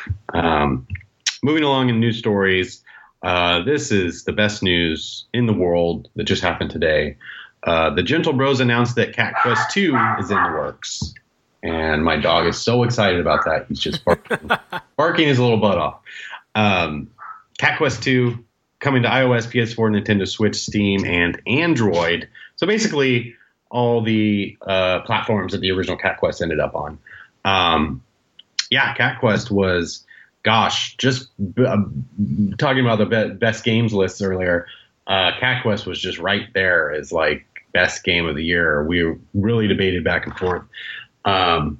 Um, moving along in news stories, uh, this is the best news in the world that just happened today. Uh, the Gentle Bros announced that Cat Quest two is in the works, and my dog is so excited about that. He's just barking, barking his little butt off. Um, Cat Quest two coming to iOS, P S four, Nintendo Switch, Steam, and Android. So basically all the uh, platforms that the original Cat Quest ended up on. Um, yeah, Cat Quest was, gosh, just uh, talking about the be- best games lists earlier, uh, Cat Quest was just right there as like best game of the year. We really debated back and forth. Um,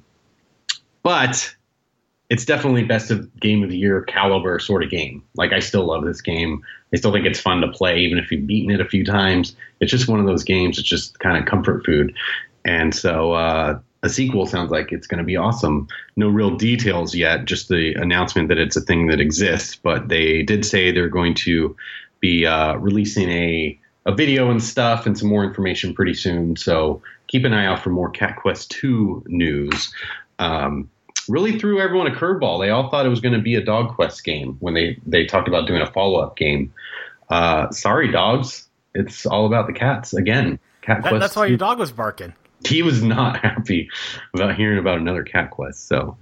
but... it's definitely best of game of the year caliber sort of game. Like, I still love this game. I still think it's fun to play, even if you've beaten it a few times. It's just one of those games. It's just kind of comfort food. And so uh, a sequel sounds like it's going to be awesome. No real details yet, just the announcement that it's a thing that exists. But they did say they're going to be uh, releasing a, a video and stuff and some more information pretty soon. So keep an eye out for more Cat Quest two news. Um Really threw everyone a curveball. They all thought it was going to be a Dog Quest game when they, they talked about doing a follow-up game. Uh, sorry, dogs. It's all about the cats again. Cat that, Quest. That's why your dog was barking. He was not happy about hearing about another Cat Quest. So,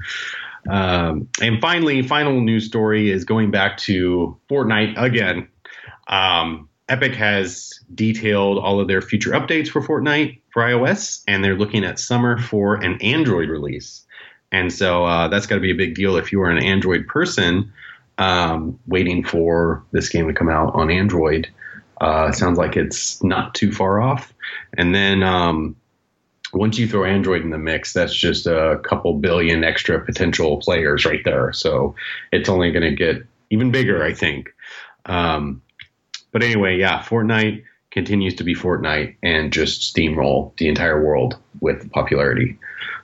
um, and finally, final news story is going back to Fortnite again. Um, Epic has detailed all of their future updates for Fortnite for iOS, and they're looking at summer for an Android release. And so uh, that's got to be a big deal if you are an Android person um, waiting for this game to come out on Android. Uh, sounds like it's not too far off. And then um, once you throw Android in the mix, that's just a couple billion extra potential players right there. So it's only going to get even bigger, I think. Um, but anyway, yeah, Fortnite continues to be Fortnite and just steamroll the entire world with popularity.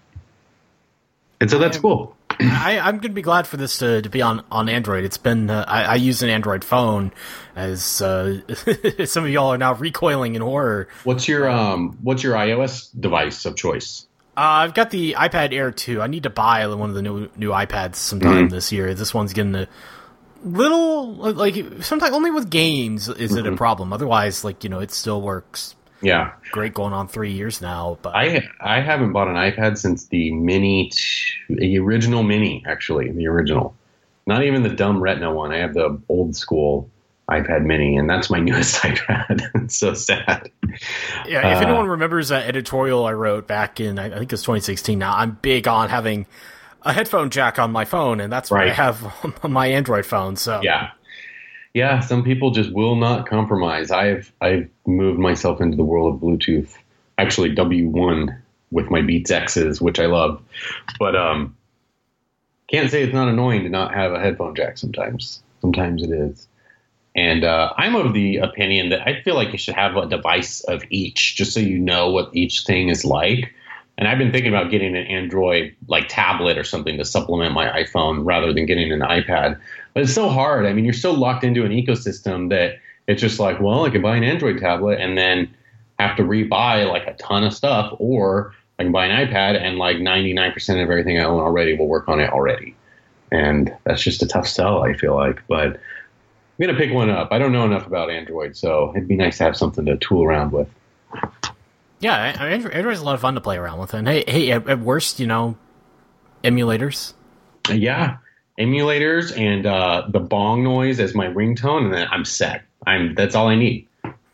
And so that's I'm, cool. I, I'm going to be glad for this to, to be on, on Android. It's been uh, I, I use an Android phone, as uh, some of y'all are now recoiling in horror. What's your um What's your iOS device of choice? Uh, I've got the iPad Air two. I need to buy one of the new new iPads sometime mm-hmm. this year. This one's getting a little like sometimes only with games is mm-hmm. it a problem. Otherwise, like you know, it still works. Yeah, great, going on three years now. But I I haven't bought an iPad since the Mini, the original Mini, actually, the original. Not even the dumb Retina one. I have the old school iPad Mini, and that's my newest iPad. It's so sad. Yeah, if uh, anyone remembers that editorial I wrote back in, I think it was twenty sixteen. Now I'm big on having a headphone jack on my phone, and that's what right. I have on my Android phone. So yeah. Yeah, some people just will not compromise. I've I've moved myself into the world of Bluetooth, actually W one with my Beats X's, which I love. But um, can't say it's not annoying to not have a headphone jack sometimes. Sometimes it is. And uh, I'm of the opinion that I feel like you should have a device of each, just so you know what each thing is like. And I've been thinking about getting an Android like tablet or something to supplement my iPhone rather than getting an iPad. But it's so hard. I mean, you're so locked into an ecosystem that It's just like, well, I can buy an Android tablet and then have to rebuy like a ton of stuff, or I can buy an iPad and like ninety-nine percent of everything I own already will work on it already. And that's just a tough sell, I feel like. But I'm going to pick one up. I don't know enough about Android, so it'd be nice to have something to tool around with. Yeah, Android, Android's a lot of fun to play around with. And hey, hey, at, at worst, you know, emulators. Yeah, emulators and uh, the bong noise as my ringtone, and then I'm set. I'm that's all I need.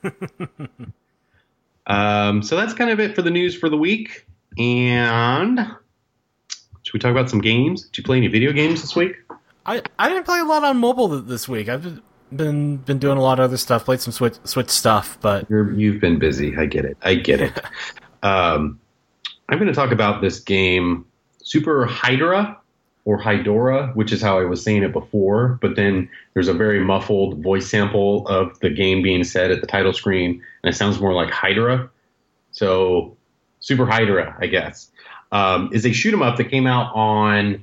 um, so that's kind of it for the news for the week. And should we talk about some games? Did you play any video games this week? I, I didn't play a lot on mobile this week. I've been been, been doing a lot of other stuff. Played some Switch, Switch stuff, but You're, you've been busy. I get it. I get it. um, I'm going to talk about this game, Super Hydra. Or Hydora, which is how I was saying it before, but then there's a very muffled voice sample of the game being said at the title screen, and it sounds more like Hydra. So, Super Hydra, I guess, um, is a shoot 'em up that came out on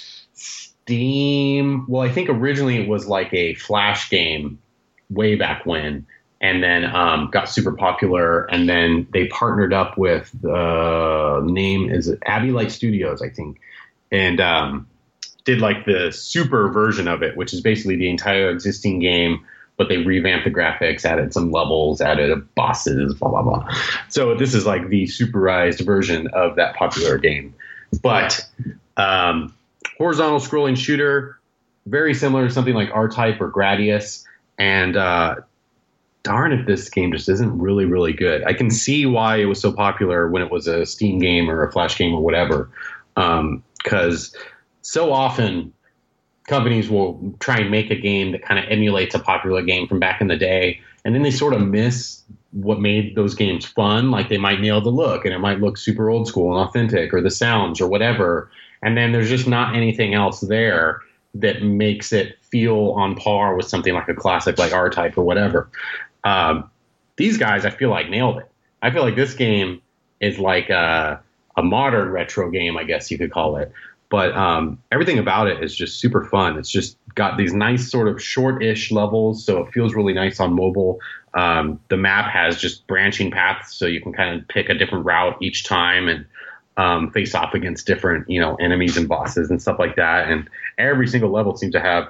Steam. Well, I think originally it was like a Flash game way back when, and then um, got super popular, and then they partnered up with the uh, name is Abbey Light Studios, I think, and um, did like the super version of it, which is basically the entire existing game, but they revamped the graphics, added some levels, added bosses, blah, blah, blah. So this is like the superized version of that popular game. But um, horizontal scrolling shooter, very similar to something like R-Type or Gradius. And uh, darn if this game just isn't really, really good. I can see why it was so popular when it was a Steam game or a Flash game or whatever. Because um, so often companies will try and make a game that kind of emulates a popular game from back in the day, and then they sort of miss what made those games fun. Like they might nail the look, and it might look super old school and authentic, or the sounds or whatever, and then there's just not anything else there that makes it feel on par with something like a classic like R-Type or whatever. Um, these guys, I feel like, nailed it. I feel like this game is like a, a modern retro game, I guess you could call it. But um, everything about it is just super fun. It's just got these nice sort of short-ish levels, so it feels really nice on mobile. Um, the map has just branching paths, so you can kind of pick a different route each time and um, face off against different, you know, enemies and bosses and stuff like that. And every single level seems to have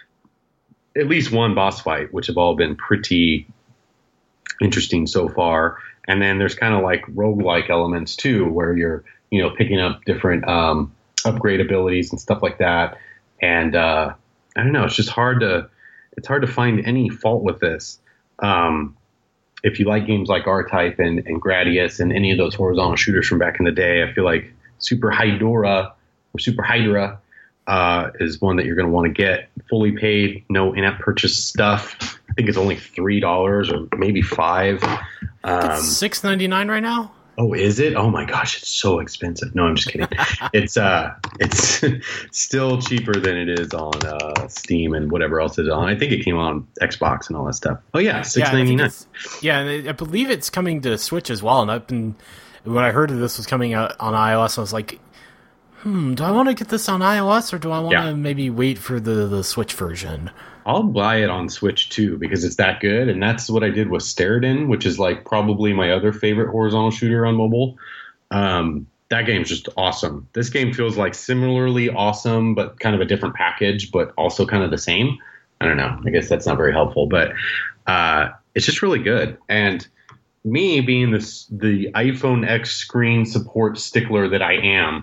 at least one boss fight, which have all been pretty interesting so far. And then there's kind of like roguelike elements too, where you're, you know, picking up different um, upgrade abilities and stuff like that. And uh, I don't know, it's just hard to, it's hard to find any fault with this. Um, if you like games like R-Type and, and Gradius and any of those horizontal shooters from back in the day, I feel like Super Hydora or Super Hydra uh, is one that you're going to want to get fully paid, no in-app purchase stuff. I think it's only three dollars or maybe five. Um, it's six ninety-nine right now. Oh, is it? Oh my gosh, it's so expensive. No, I'm just kidding. it's uh, it's still cheaper than it is on uh, Steam and whatever else it's on. I think it came on Xbox and all that stuff. Oh yeah, six ninety nine. Yeah, and I believe it's coming to Switch as well. And I've been when I heard that this was coming out on iOS, I was like, hmm, do I want to get this on iOS or do I want to yeah. maybe wait for the the Switch version? I'll buy it on Switch too because it's that good, and that's what I did with Steriden, which is like probably my other favorite horizontal shooter on mobile. Um, that game's just awesome. This game feels like similarly awesome, but kind of a different package, but also kind of the same. I don't know. I guess that's not very helpful, but uh, it's just really good. And me being this, the iPhone X screen support stickler that I am,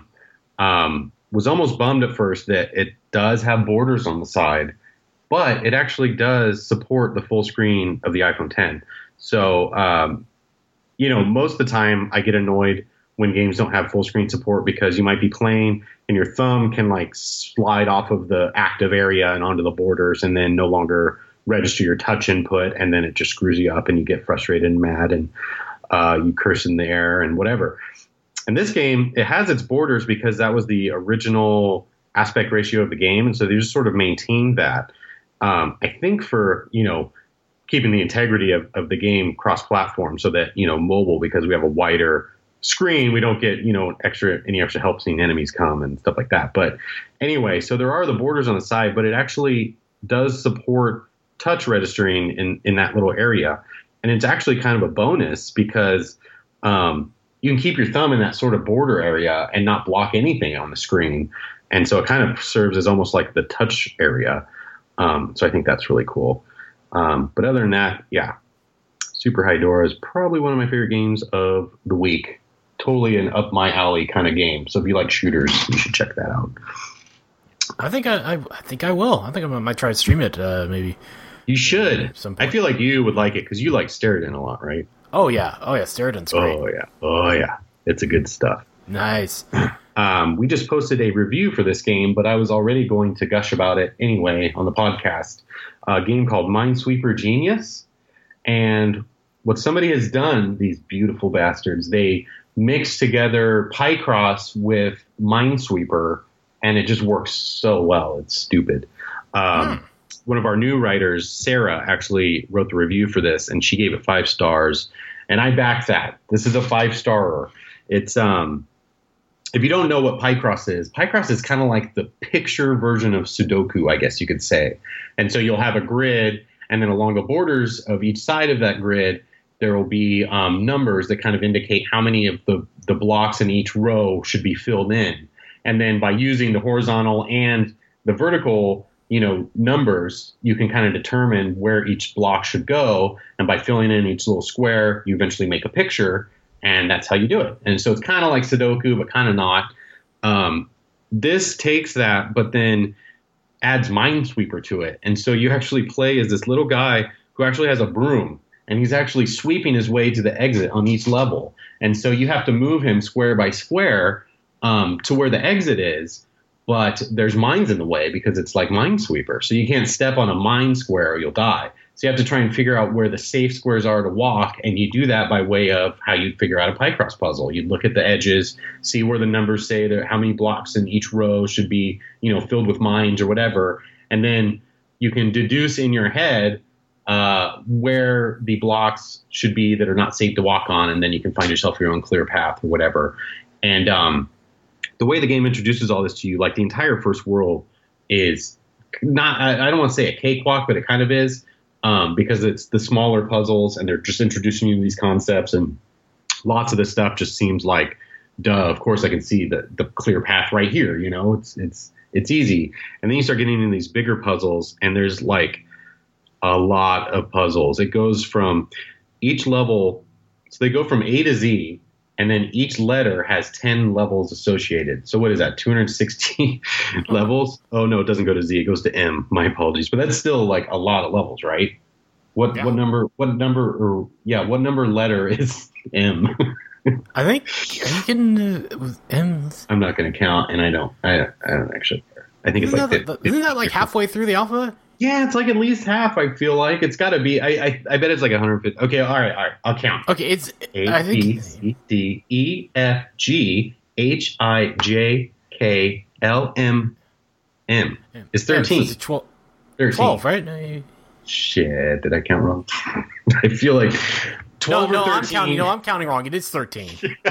um, was almost bummed at first that it does have borders on the side. But it actually does support the full screen of the iPhone ten. So, um, you know, most of the time I get annoyed when games don't have full screen support because you might be playing and your thumb can like slide off of the active area and onto the borders and then no longer register your touch input. And then it just screws you up and you get frustrated and mad and uh, you curse in the air and whatever. In this game, it has its borders because that was the original aspect ratio of the game. And so they just sort of maintained that. Um, I think for, you know, keeping the integrity of, of the game cross-platform so that, you know, mobile, because we have a wider screen, we don't get, you know, extra any extra help seeing enemies come and stuff like that. But anyway, so there are the borders on the side, but it actually does support touch registering in, in that little area. And it's actually kind of a bonus because um, you can keep your thumb in that sort of border area and not block anything on the screen. And so it kind of serves as almost like the touch area. Um, so I think that's really cool. Um, but other than that, yeah, Super Hydora is probably one of my favorite games of the week. Totally an up my alley kind of game. So if you like shooters, you should check that out. I think I, I, I think I will. I think I might try to stream it. Uh, maybe you should. Some I feel like you would like it because you like Steriden a lot, right? Oh yeah, oh yeah, Steriden's great. Oh yeah, oh yeah, it's a good stuff. Nice. Um, we just posted a review for this game, but I was already going to gush about it anyway on the podcast. A game called Minesweeper Genius, and what somebody has done, these beautiful bastards, they mix together Picross with Minesweeper, and it just works so well. It's stupid. Um, hmm. One of our new writers, Sarah, actually wrote the review for this, and she gave it five stars, and I backed that. This is a five-starer. It's um, if you don't know what Picross is, Picross is kind of like the picture version of Sudoku, I guess you could say. And so you'll have a grid, and then along the borders of each side of that grid, there will be um, numbers that kind of indicate how many of the, the blocks in each row should be filled in. And then by using the horizontal and the vertical, you know, numbers, you can kind of determine where each block should go. And by filling in each little square, you eventually make a picture, and that's how you do it. And so it's kind of like Sudoku, but kind of not. Um, this takes that, but then adds Minesweeper to it. And so you actually play as this little guy who actually has a broom, and he's actually sweeping his way to the exit on each level. And so you have to move him square by square um, to where the exit is, but there's mines in the way because it's like Minesweeper. So you can't step on a mine square or you'll die. So you have to try and figure out where the safe squares are to walk, and you do that by way of how you'd figure out a Picross puzzle. You'd look at the edges, see where the numbers say that how many blocks in each row should be, you know, filled with mines or whatever, and then you can deduce in your head uh, where the blocks should be that are not safe to walk on, and then you can find yourself your own clear path or whatever. And um, the way the game introduces all this to you, like the entire first world is not, I, I don't want to say a cakewalk, but it kind of is. Um, because it's the smaller puzzles and they're just introducing you to these concepts, and lots of this stuff just seems like, duh, of course I can see the, the clear path right here. You know, it's, it's, it's easy. And then you start getting into these bigger puzzles, and there's like a lot of puzzles. It goes from each level. So they go from A to Z, and then each letter has ten levels associated. So what is that, two hundred sixty levels? Oh, no, it doesn't go to Z. It goes to M. My apologies. But that's still like a lot of levels, right? What yeah. what number, what number, or yeah, what number letter is M? I think, are you getting uh, with M? I'm not going to count, and I don't, I, I don't actually care. I think isn't it's like... That, the, isn't that like halfway through the alphabet? Yeah, it's like at least half, I feel like. It's got to be. I, I I bet it's like one hundred fifty. Okay, all right, all right. I'll count. Okay, it's... A, I think, B, C, D, E, F, G, H, I, J, K, L, M, M. It's thirteen. Yeah, it's twelve, thirteen. twelve, right? No, shit, did I count wrong? I feel like twelve no, or no, thirteen. I'm counting, no, I'm counting wrong. It is thirteen.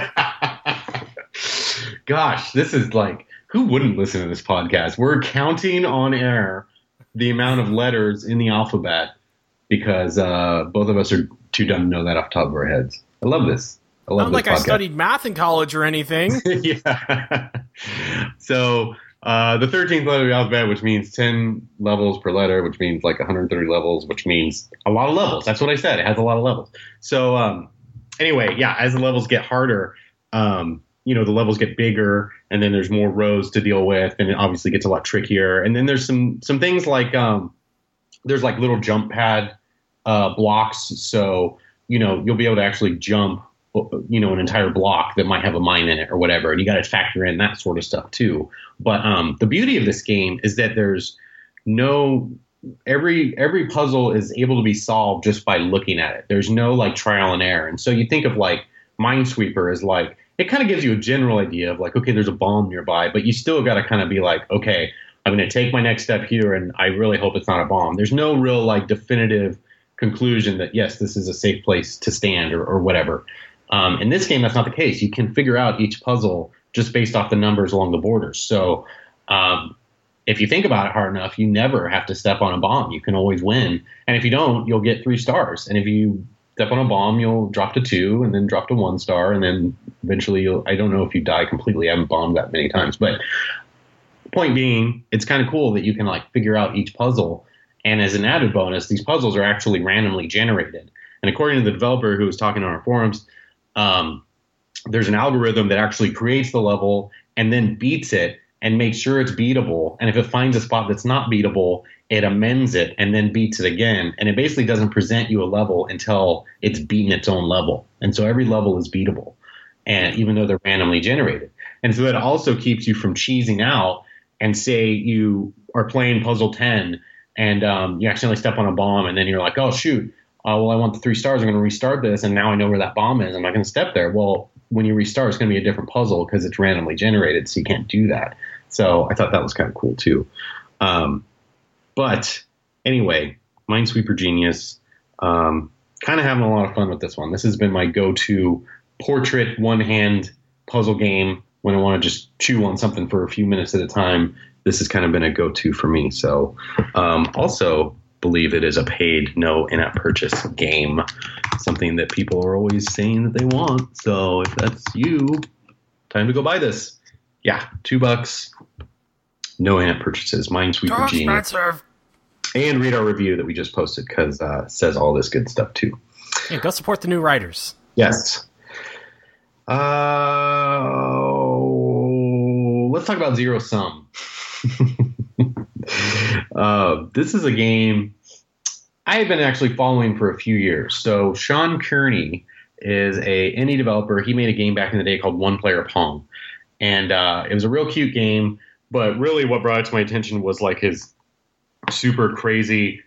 Gosh, this is like... Who wouldn't listen to this podcast? We're counting on air the amount of letters in the alphabet because uh, both of us are too dumb to know that off the top of our heads. I love this. I love Not this like podcast. I studied math in college or anything. Yeah. So uh, the thirteenth letter of the alphabet, which means ten levels per letter, which means like one hundred thirty levels, which means a lot of levels. That's what I said. It has a lot of levels. So um, anyway, yeah, as the levels get harder, um, you know, the levels get bigger, and then there's more rows to deal with, and it obviously gets a lot trickier. And then there's some some things like um, there's like little jump pad uh, blocks, so you know you'll be able to actually jump, you know, an entire block that might have a mine in it or whatever, and you got to factor in that sort of stuff too. But um, the beauty of this game is that there's no every every puzzle is able to be solved just by looking at it. There's no like trial and error, and so you think of like Minesweeper as like, it kind of gives you a general idea of like, okay, there's a bomb nearby, but you still got to kind of be like, okay, I'm going to take my next step here, and I really hope it's not a bomb. There's no real like definitive conclusion that, yes, this is a safe place to stand or, or whatever. Um, in this game, that's not the case. You can figure out each puzzle just based off the numbers along the borders. So um, if you think about it hard enough, you never have to step on a bomb. You can always win. And if you don't, you'll get three stars. And if you step on a bomb, you'll drop to two and then drop to one star. And then eventually you'll, I don't know if you die completely. I haven't bombed that many times. But point being, it's kind of cool that you can like figure out each puzzle. And as an added bonus, these puzzles are actually randomly generated. And according to the developer who was talking on our forums, um, there's an algorithm that actually creates the level and then beats it and makes sure it's beatable. And if it finds a spot that's not beatable, it amends it and then beats it again. And it basically doesn't present you a level until it's beaten its own level. And so every level is beatable, and even though they're randomly generated. And so that also keeps you from cheesing out and say you are playing puzzle ten and um, you accidentally step on a bomb and then you're like, oh, shoot, uh, well, I want the three stars. I'm going to restart this. And now I know where that bomb is. I'm not going to step there. Well, when you restart, it's going to be a different puzzle because it's randomly generated, so you can't do that. So I thought that was kind of cool, too. Um, but anyway, Minesweeper Genius, um, kind of having a lot of fun with this one. This has been my go-to portrait one-hand puzzle game when I want to just chew on something for a few minutes at a time. This has kind of been a go-to for me. So um, also believe it is a paid, no in-app purchase game, something that people are always saying that they want. So if that's you, time to go buy this. Yeah, two bucks, no in-app purchases. Minesweeper Genius. And read our review that we just posted because uh, it says all this good stuff too. Yeah, go support the new writers. Yes. Uh, let's talk about Zero Sum. uh, this is a game I have been actually following for a few years. So Sean Kearney is a indie developer. He made a game back in the day called One Player Pong. And uh, it was a real cute game. But really what brought it to my attention was like his super crazy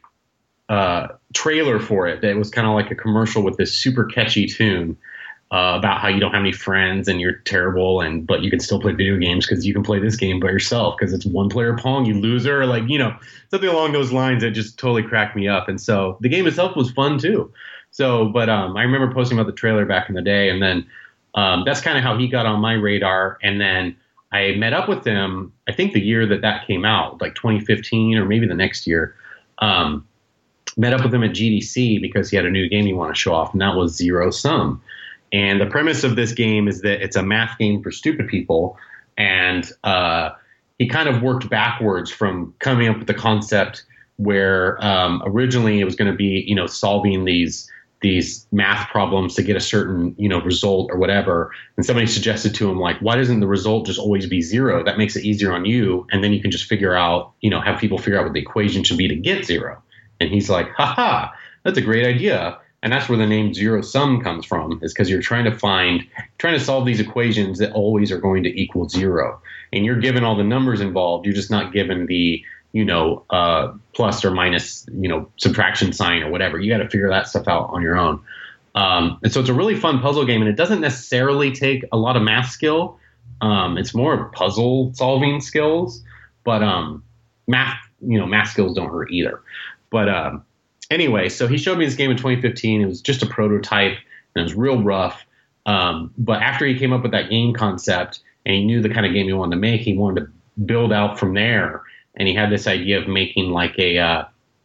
uh, trailer for it. It was kind of like a commercial with this super catchy tune. Uh, about how you don't have any friends and you're terrible, and but you can still play video games because you can play this game by yourself because it's one player Pong, you loser. Like, you know, something along those lines that just totally cracked me up. And so the game itself was fun too. So, but um, I remember posting about the trailer back in the day, and then um, that's kind of how he got on my radar. And then I met up with him, I think the year that that came out, like twenty fifteen or maybe the next year. Um, met up with him at G D C because he had a new game he wanted to show off, and that was Zero Sum. And the premise of this game is that it's a math game for stupid people. And uh, he kind of worked backwards from coming up with the concept where um, originally it was going to be, you know, solving these these math problems to get a certain, you know, result or whatever. And somebody suggested to him, like, why doesn't the result just always be zero? That makes it easier on you. And then you can just figure out, you know, have people figure out what the equation should be to get zero. And he's like, haha, that's a great idea. And that's where the name Zero Sum comes from, is because you're trying to find, trying to solve these equations that always are going to equal zero. And you're given all the numbers involved. You're just not given the, you know, uh, plus or minus, you know, subtraction sign or whatever. You got to figure that stuff out on your own. Um, and so it's a really fun puzzle game, and it doesn't necessarily take a lot of math skill. Um, it's more puzzle solving skills, but um, math, you know, math skills don't hurt either. But um, Anyway, so he showed me this game in twenty fifteen. It was just a prototype, and it was real rough. Um, but after he came up with that game concept, and he knew the kind of game he wanted to make, he wanted to build out from there. And he had this idea of making like a uh,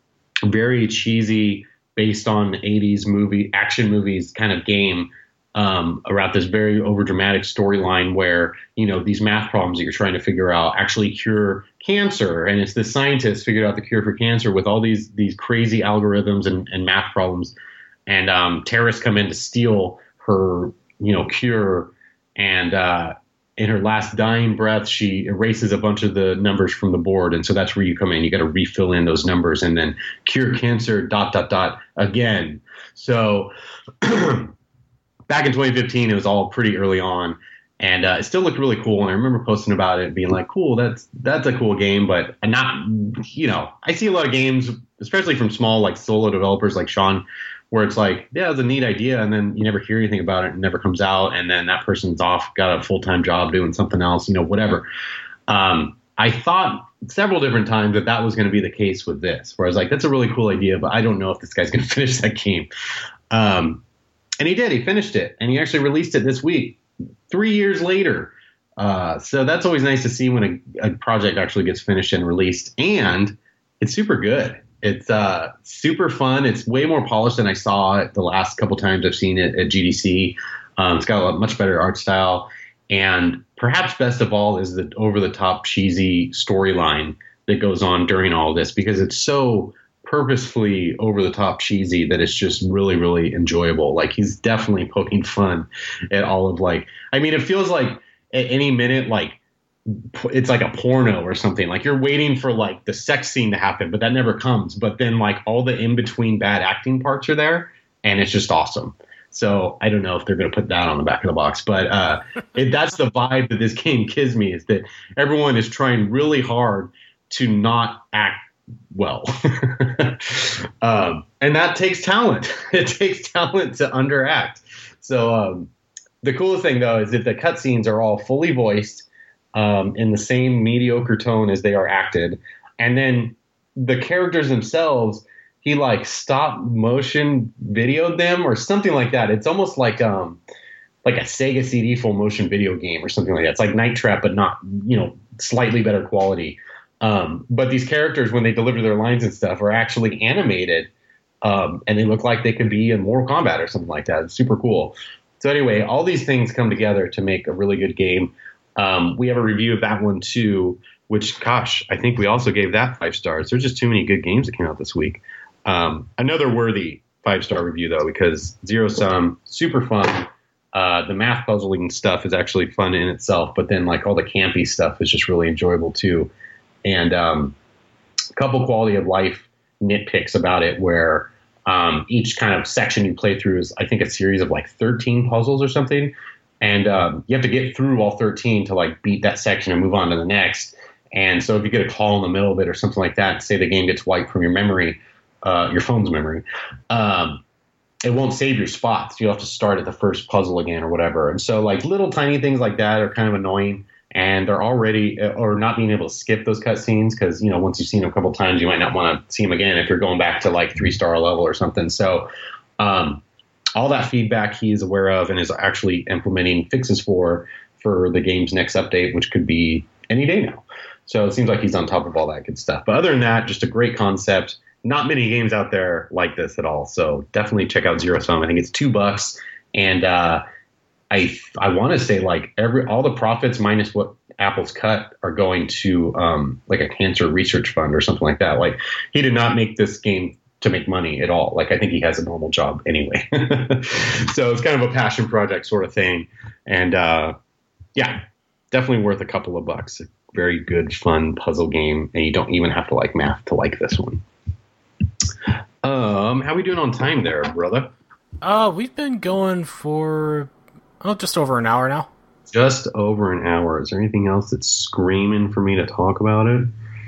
very cheesy, based on eighties movie action movies kind of game um, around this very overdramatic storyline where, you know, these math problems that you're trying to figure out actually cure cancer. And it's the scientists figured out the cure for cancer with all these these crazy algorithms and, and math problems. And um, terrorists come in to steal her, you know, cure. And uh, in her last dying breath, she erases a bunch of the numbers from the board. And so that's where you come in. You got to refill in those numbers and then cure cancer, dot, dot, dot, again. So back in twenty fifteen, it was all pretty early on. And uh, it still looked really cool. And I remember posting about it and being like, cool, that's that's a cool game. But not, you know, I see a lot of games, especially from small, like solo developers like Sean, where it's like, yeah, it's a neat idea. And then you never hear anything about it. It never comes out. And then that person's off, got a full-time job doing something else, you know, whatever. Um, I thought several different times that that was going to be the case with this, where I was like, that's a really cool idea, but I don't know if this guy's going to finish that game. Um, and he did. He finished it. And he actually released it this week. Three years later, Uh, so that's always nice to see when a, a project actually gets finished and released, and it's super good. It's uh, super fun. It's way more polished than I saw it the last couple times I've seen it at G D C. Um, it's got a much better art style, and perhaps best of all is the over-the-top cheesy storyline that goes on during all this, because it's so purposefully over-the-top cheesy that it's just really, really enjoyable. Like, he's definitely poking fun at all of, like, I mean, it feels like at any minute, like, it's like a porno or something. Like, you're waiting for, like, the sex scene to happen, but that never comes. But then, like, all the in-between bad acting parts are there, and it's just awesome. So I don't know if they're going to put that on the back of the box, but uh, it, that's the vibe that this game gives me, is that everyone is trying really hard to not act well. um, and that takes talent. It takes talent to underact. So um, the coolest thing, though, is that the cutscenes are all fully voiced um, in the same mediocre tone as they are acted. And then the characters themselves, he like stop motion videoed them or something like that. It's almost like um like a Sega C D full motion video game or something like that. It's like Night Trap, but not, you know, slightly better quality. Um, but these characters, when they deliver their lines and stuff, are actually animated, um, and they look like they could be in Mortal Kombat or something like that. It's super cool. So anyway, all these things come together to make a really good game. Um, we have a review of that one too, which, gosh, I think we also gave that five stars. There's just too many good games that came out this week. Um, another worthy five-star review, though, because Zero Sum, super fun. Uh, the math puzzling stuff is actually fun in itself, but then like all the campy stuff is just really enjoyable too. And um, a couple quality of life nitpicks about it, where um, each kind of section you play through is, I think, a series of like thirteen puzzles or something. And um, you have to get through all thirteen to like beat that section and move on to the next. And so if you get a call in the middle of it or something like that, say the game gets wiped from your memory, Uh, your phone's memory, um, it won't save your spots. You'll have to start at the first puzzle again or whatever. And so like little tiny things like that are kind of annoying, and they're already, or not being able to skip those cutscenes, because, you know, once you've seen them a couple times, you might not want to see them again if you're going back to like three star level or something. So um, all that feedback he is aware of and is actually implementing fixes for, for the game's next update, which could be any day now. So it seems like he's on top of all that good stuff. But other than that, just a great concept. Not many games out there like this at all. So definitely check out Zero Sum. I think it's two bucks. And uh, I I want to say like every all the profits minus what Apple's cut are going to um, like a cancer research fund or something like that. Like, he did not make this game to make money at all. Like, I think he has a normal job anyway. So it's kind of a passion project sort of thing. And uh, yeah, definitely worth a couple of bucks. Very good, fun puzzle game. And you don't even have to like math to like this one. Um, how we doing on time there, brother? Uh, we've been going for oh, just over an hour now. Just over an hour. Is there anything else that's screaming for me to talk about it?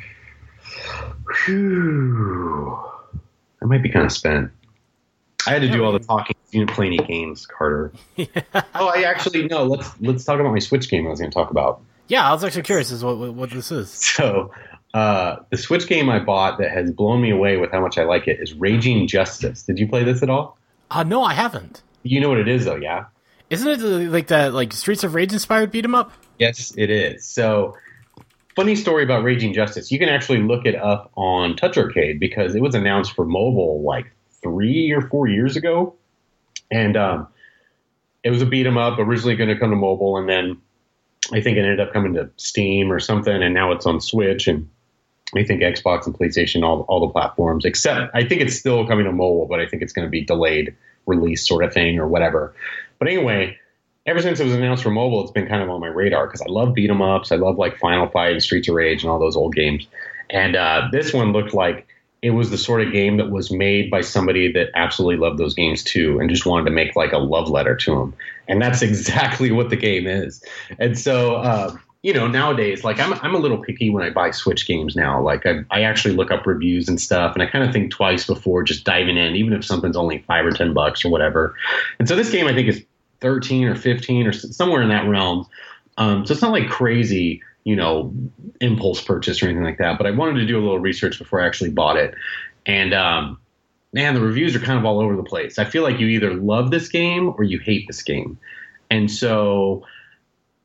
Whew. I might be kind of spent. I had to do all the talking. You didn't play any games, Carter. Yeah. Oh, I actually no. Let's let's talk about my Switch game I was going to talk about. Yeah, I was actually curious as what what this is. So. Uh, the Switch game I bought that has blown me away with how much I like it is Raging Justice. Did you play this at all? Uh, no, I haven't. You know what it is, though, yeah? Isn't it like that, like Streets of Rage inspired beat 'em up? Yes, it is. So, funny story about Raging Justice. You can actually look it up on Touch Arcade because it was announced for mobile like three or four years ago, and um, it was a beat 'em up originally going to come to mobile, and then I think it ended up coming to Steam or something, and now it's on Switch and. I think Xbox and PlayStation, all all the platforms, except I think it's still coming to mobile, but I think it's going to be delayed release sort of thing or whatever. But anyway, ever since it was announced for mobile, it's been kind of on my radar because I love beat 'em ups. I love like Final Fight and Streets of Rage and all those old games. And uh, this one looked like it was the sort of game that was made by somebody that absolutely loved those games too and just wanted to make like a love letter to them. And that's exactly what the game is. And so, uh, you know, nowadays, like I'm I'm a little picky when I buy Switch games now. Like I, I actually look up reviews and stuff, and I kind of think twice before just diving in, even if something's only five or ten bucks or whatever. And so this game I think is thirteen or fifteen or somewhere in that realm. Um, so it's not like crazy, you know, impulse purchase or anything like that. But I wanted to do a little research before I actually bought it. And um, man, the reviews are kind of all over the place. I feel like you either love this game or you hate this game. And so.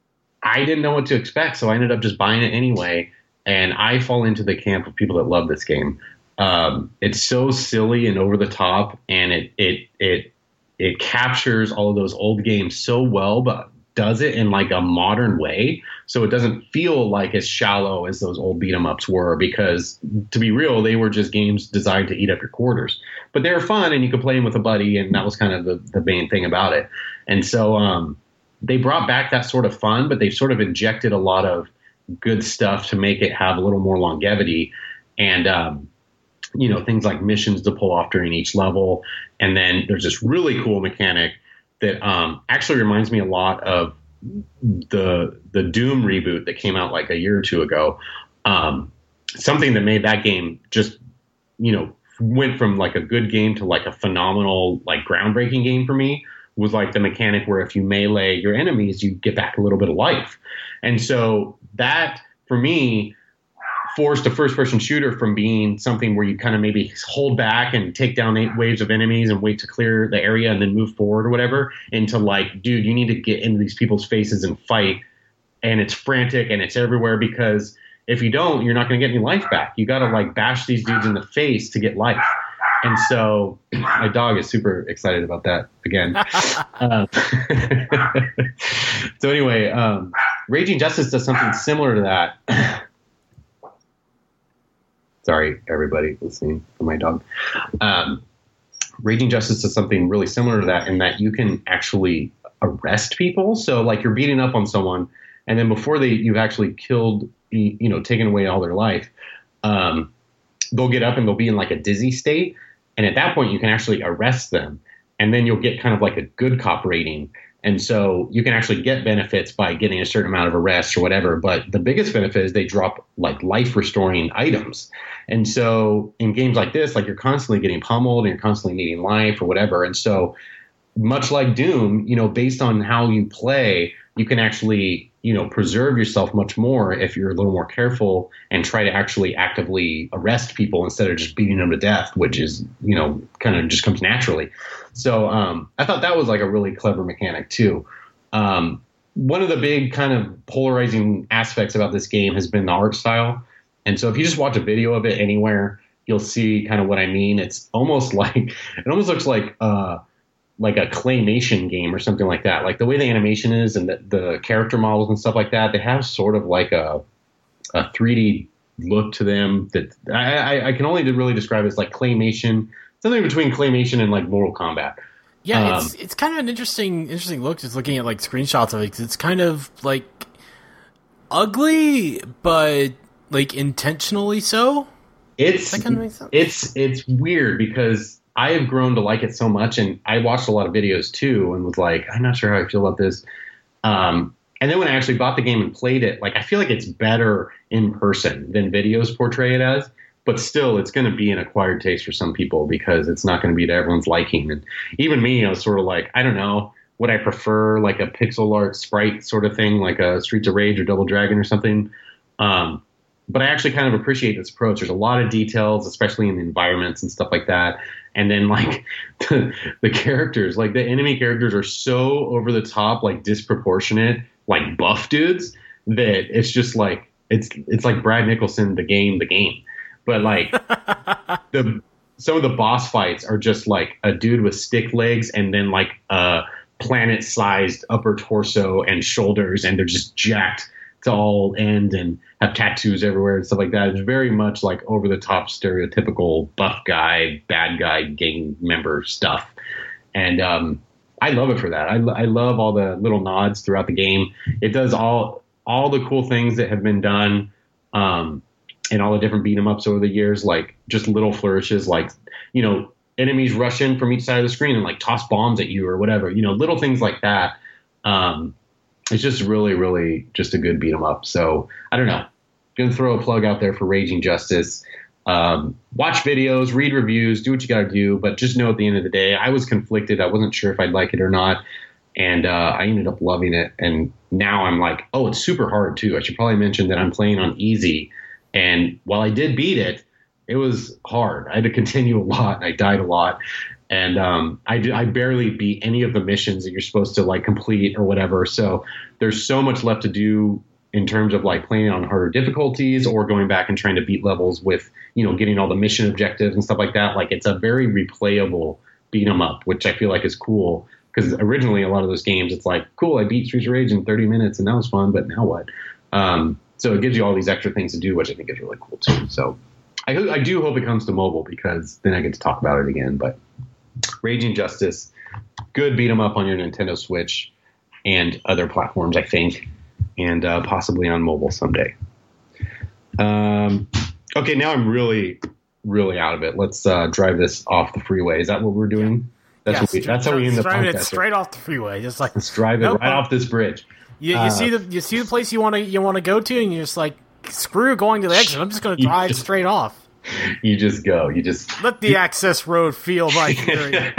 I didn't know what to expect, so I ended up just buying it anyway. And I fall into the camp of people that love this game. Um, it's so silly and over the top, and it it it it captures all of those old games so well, but does it in like a modern way, so it doesn't feel like as shallow as those old beat 'em ups were. Because to be real, they were just games designed to eat up your quarters, but they were fun and you could play them with a buddy, and that was kind of the, the main thing about it. And so um, they brought back that sort of fun, but they've sort of injected a lot of good stuff to make it have a little more longevity, and um, you know, things like missions to pull off during each level. And then there's this really cool mechanic that um, actually reminds me a lot of the the Doom reboot that came out like a year or two ago. Um, something that made that game just, you know, went from like a good game to like a phenomenal, like groundbreaking game for me, was like the mechanic where if you melee your enemies, you get back a little bit of life. And so that, for me, forced a first-person shooter from being something where you kind of maybe hold back and take down eight waves of enemies and wait to clear the area and then move forward or whatever, into like, dude, you need to get into these people's faces and fight, and it's frantic and it's everywhere, because if you don't, you're not going to get any life back. You got to like bash these dudes in the face to get life. And so my dog is super excited about that again. um, so anyway, um, Raging Justice does something similar to that. Sorry, everybody listening for my dog. Um, Raging Justice does something really similar to that, in that you can actually arrest people. So like you're beating up on someone, and then before they you've actually killed, you know, taken away all their life, um, they'll get up and they'll be in like a dizzy state. And at that point, you can actually arrest them, and then you'll get kind of like a good cop rating. And so you can actually get benefits by getting a certain amount of arrests or whatever. But the biggest benefit is they drop like life restoring items. And so in games like this, like you're constantly getting pummeled and you're constantly needing life or whatever. And so much like Doom, you know, based on how you play, you can actually, you know, preserve yourself much more if you're a little more careful and try to actually actively arrest people instead of just beating them to death, which is, you know, kind of just comes naturally. So um, I thought that was like a really clever mechanic too. Um, one of the big kind of polarizing aspects about this game has been the art style. And so if you just watch a video of it anywhere, you'll see kind of what I mean. It's almost like, it almost looks like, uh, like a claymation game or something like that. Like the way the animation is and the, the character models and stuff like that, they have sort of like a a three D look to them that I, I, I can only really describe it as like claymation, something between claymation and like Mortal Kombat. Yeah, um, it's it's kind of an interesting interesting look just looking at like screenshots of it, 'cause it's kind of like ugly, but like intentionally so. It's that kind of makes sense. It's it's weird because I have grown to like it so much, and I watched a lot of videos too, and was like, I'm not sure how I feel about this. Um, and then when I actually bought the game and played it, like I feel like it's better in person than videos portray it as. But still, it's going to be an acquired taste for some people because it's not going to be to everyone's liking. And even me, I was sort of like, I don't know, would I prefer like a pixel art sprite sort of thing, like a Streets of Rage or Double Dragon or something? Um, but I actually kind of appreciate this approach. There's a lot of details, especially in the environments and stuff like that. And then like the, the characters, like the enemy characters are so over the top, like disproportionate, like buff dudes that it's just like, it's it's like Brad Nicholson, the game, the game. But like the some of the boss fights are just like a dude with stick legs and then like a planet-sized upper torso and shoulders, and they're just jacked to all end and have tattoos everywhere and stuff like that. It's very much like over-the-top stereotypical buff guy, bad guy, gang member stuff. And um, I love it for that. I, I love all the little nods throughout the game. It does all all the cool things that have been done um, in all the different beat 'em ups over the years, like just little flourishes, like, you know, enemies rush in from each side of the screen and like toss bombs at you or whatever, you know, little things like that. Um, it's just really, really just a good beat 'em up. So I don't know. Gonna throw a plug out there for Raging Justice. Um, watch videos, read reviews, do what you got to do, but just know at the end of the day, I was conflicted. I wasn't sure if I'd like it or not. And, uh, I ended up loving it. And now I'm like, oh, it's super hard too. I should probably mention that I'm playing on easy. And while I did beat it, it was hard. I had to continue a lot and I died a lot. And um, I, do, I barely beat any of the missions that you're supposed to like complete or whatever. So there's so much left to do in terms of like playing on harder difficulties or going back and trying to beat levels with, you know, getting all the mission objectives and stuff like that. Like it's a very replayable beat 'em up, which I feel like is cool. Because originally a lot of those games, it's like, cool, I beat Streets of Rage in thirty minutes and that was fun, but now what? Um, so it gives you all these extra things to do, which I think is really cool too. So I, I do hope it comes to mobile because then I get to talk about it again. But Raging Justice, good beat 'em up on your Nintendo Switch and other platforms, I think, and uh, possibly on mobile someday. Um, okay, now I'm really, really out of it. Let's uh, drive this off the freeway. Is that what we're doing? That's, yeah, what we, that's how we end the podcast. It straight off the freeway, just like let's drive it nope, right off this bridge. You, you uh, see the you see the place you want to you want to go to, and you're just like, screw going to the exit. I'm just going to drive just, straight off. You just go. You just let the you, access road feel my fury.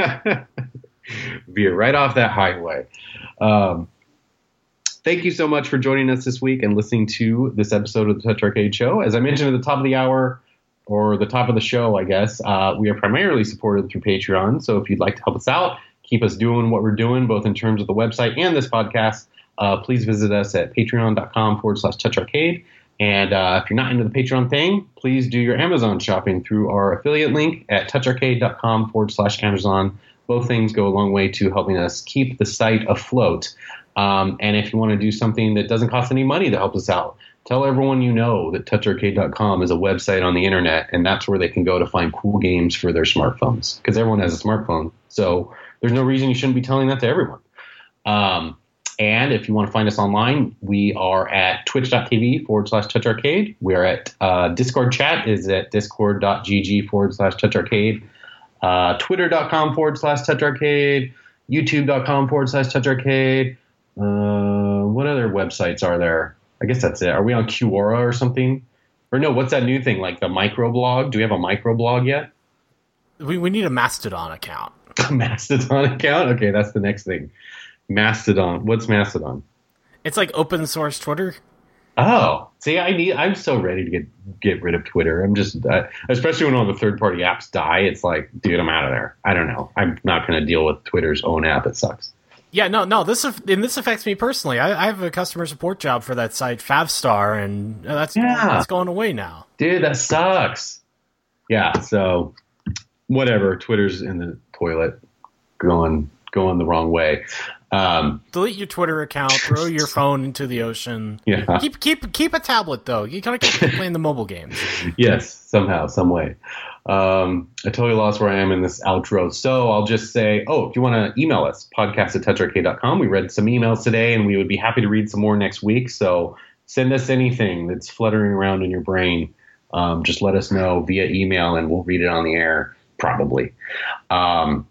Veer right off that highway. Um, thank you so much for joining us this week and listening to this episode of the Touch Arcade Show. As I mentioned at the top of the hour. Or the top of the show, I guess, uh, we are primarily supported through Patreon. So if you'd like to help us out, keep us doing what we're doing, both in terms of the website and this podcast, uh, please visit us at patreon.com forward slash touch arcade. And uh, if you're not into the Patreon thing, please do your Amazon shopping through our affiliate link at toucharcade.com forward slash Amazon. Both things go a long way to helping us keep the site afloat. Um, and if you want to do something that doesn't cost any money to help us out, tell everyone you know that touch arcade dot com is a website on the internet, and that's where they can go to find cool games for their smartphones, because everyone has a smartphone. So there's no reason you shouldn't be telling that to everyone. Um, and if you want to find us online, we are at twitch.tv forward slash toucharcade. We are at uh, Discord chat is at discord.gg forward slash toucharcade. Uh, Twitter.com forward slash toucharcade. YouTube.com forward slash toucharcade. Uh, what other websites are there? I guess that's it. Are we on Quora or something? Or no, what's that new thing? Like the microblog? Do we have a microblog yet? We we need a Mastodon account. A Mastodon account? Okay, that's the next thing. Mastodon. What's Mastodon? It's like open source Twitter. Oh, see, I need. I'm so ready to get get rid of Twitter. I'm just, uh, especially when all the third party apps die. It's like, dude, I'm out of there. I don't know. I'm not going to deal with Twitter's own app. It sucks. Yeah, no, no. This and this affects me personally. I, I have a customer support job for that site, Favstar, and that's yeah. that's going away now. Dude, that sucks. Yeah, so whatever. Twitter's in the toilet, going going the wrong way. Um, Delete your Twitter account. Throw your phone into the ocean. Yeah. Keep keep keep a tablet though. You gotta keep playing the mobile games. Yes, somehow, some way. Um, I totally lost where I am in this outro. So I'll just say, oh, if you want to email us, podcast at touch arcade dot com. We read some emails today, and we would be happy to read some more next week. So send us anything that's fluttering around in your brain. Um, just let us know via email, and we'll read it on the air, probably. Um,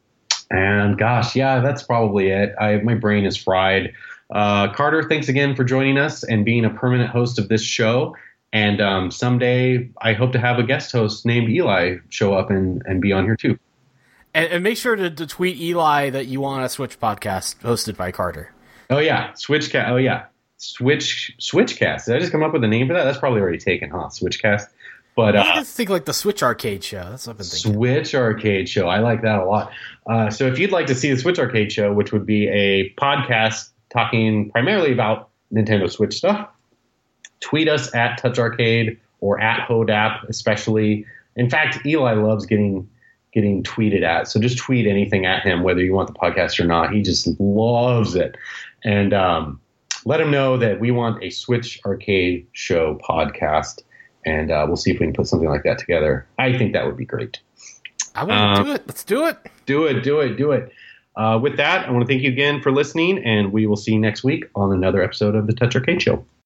and gosh, yeah, that's probably it. I, my brain is fried. Uh, Carter, thanks again for joining us and being a permanent host of this show. And um, someday I hope to have a guest host named Eli show up and, and be on here too. And, and make sure to, to tweet Eli that you want a Switch podcast hosted by Carter. Oh yeah, Switchcast. Oh yeah, Switch Switchcast. Did I just come up with a name for that? That's probably already taken, huh? Switchcast. But uh, I just think like the Switch Arcade Show. That's what I've been thinking. Switch Arcade Show. I like that a lot. Uh, so if you'd like to see the Switch Arcade Show, which would be a podcast talking primarily about Nintendo Switch stuff, tweet us at Touch Arcade or at Hodap, especially. In fact, Eli loves getting getting tweeted at. So just tweet anything at him, whether you want the podcast or not. He just loves it. And um, let him know that we want a Switch Arcade Show podcast. And uh, we'll see if we can put something like that together. I think that would be great. I want to um, do it. Let's do it. Do it, do it, do it. Uh, with that, I want to thank you again for listening, and we will see you next week on another episode of the Touch Arcade Show.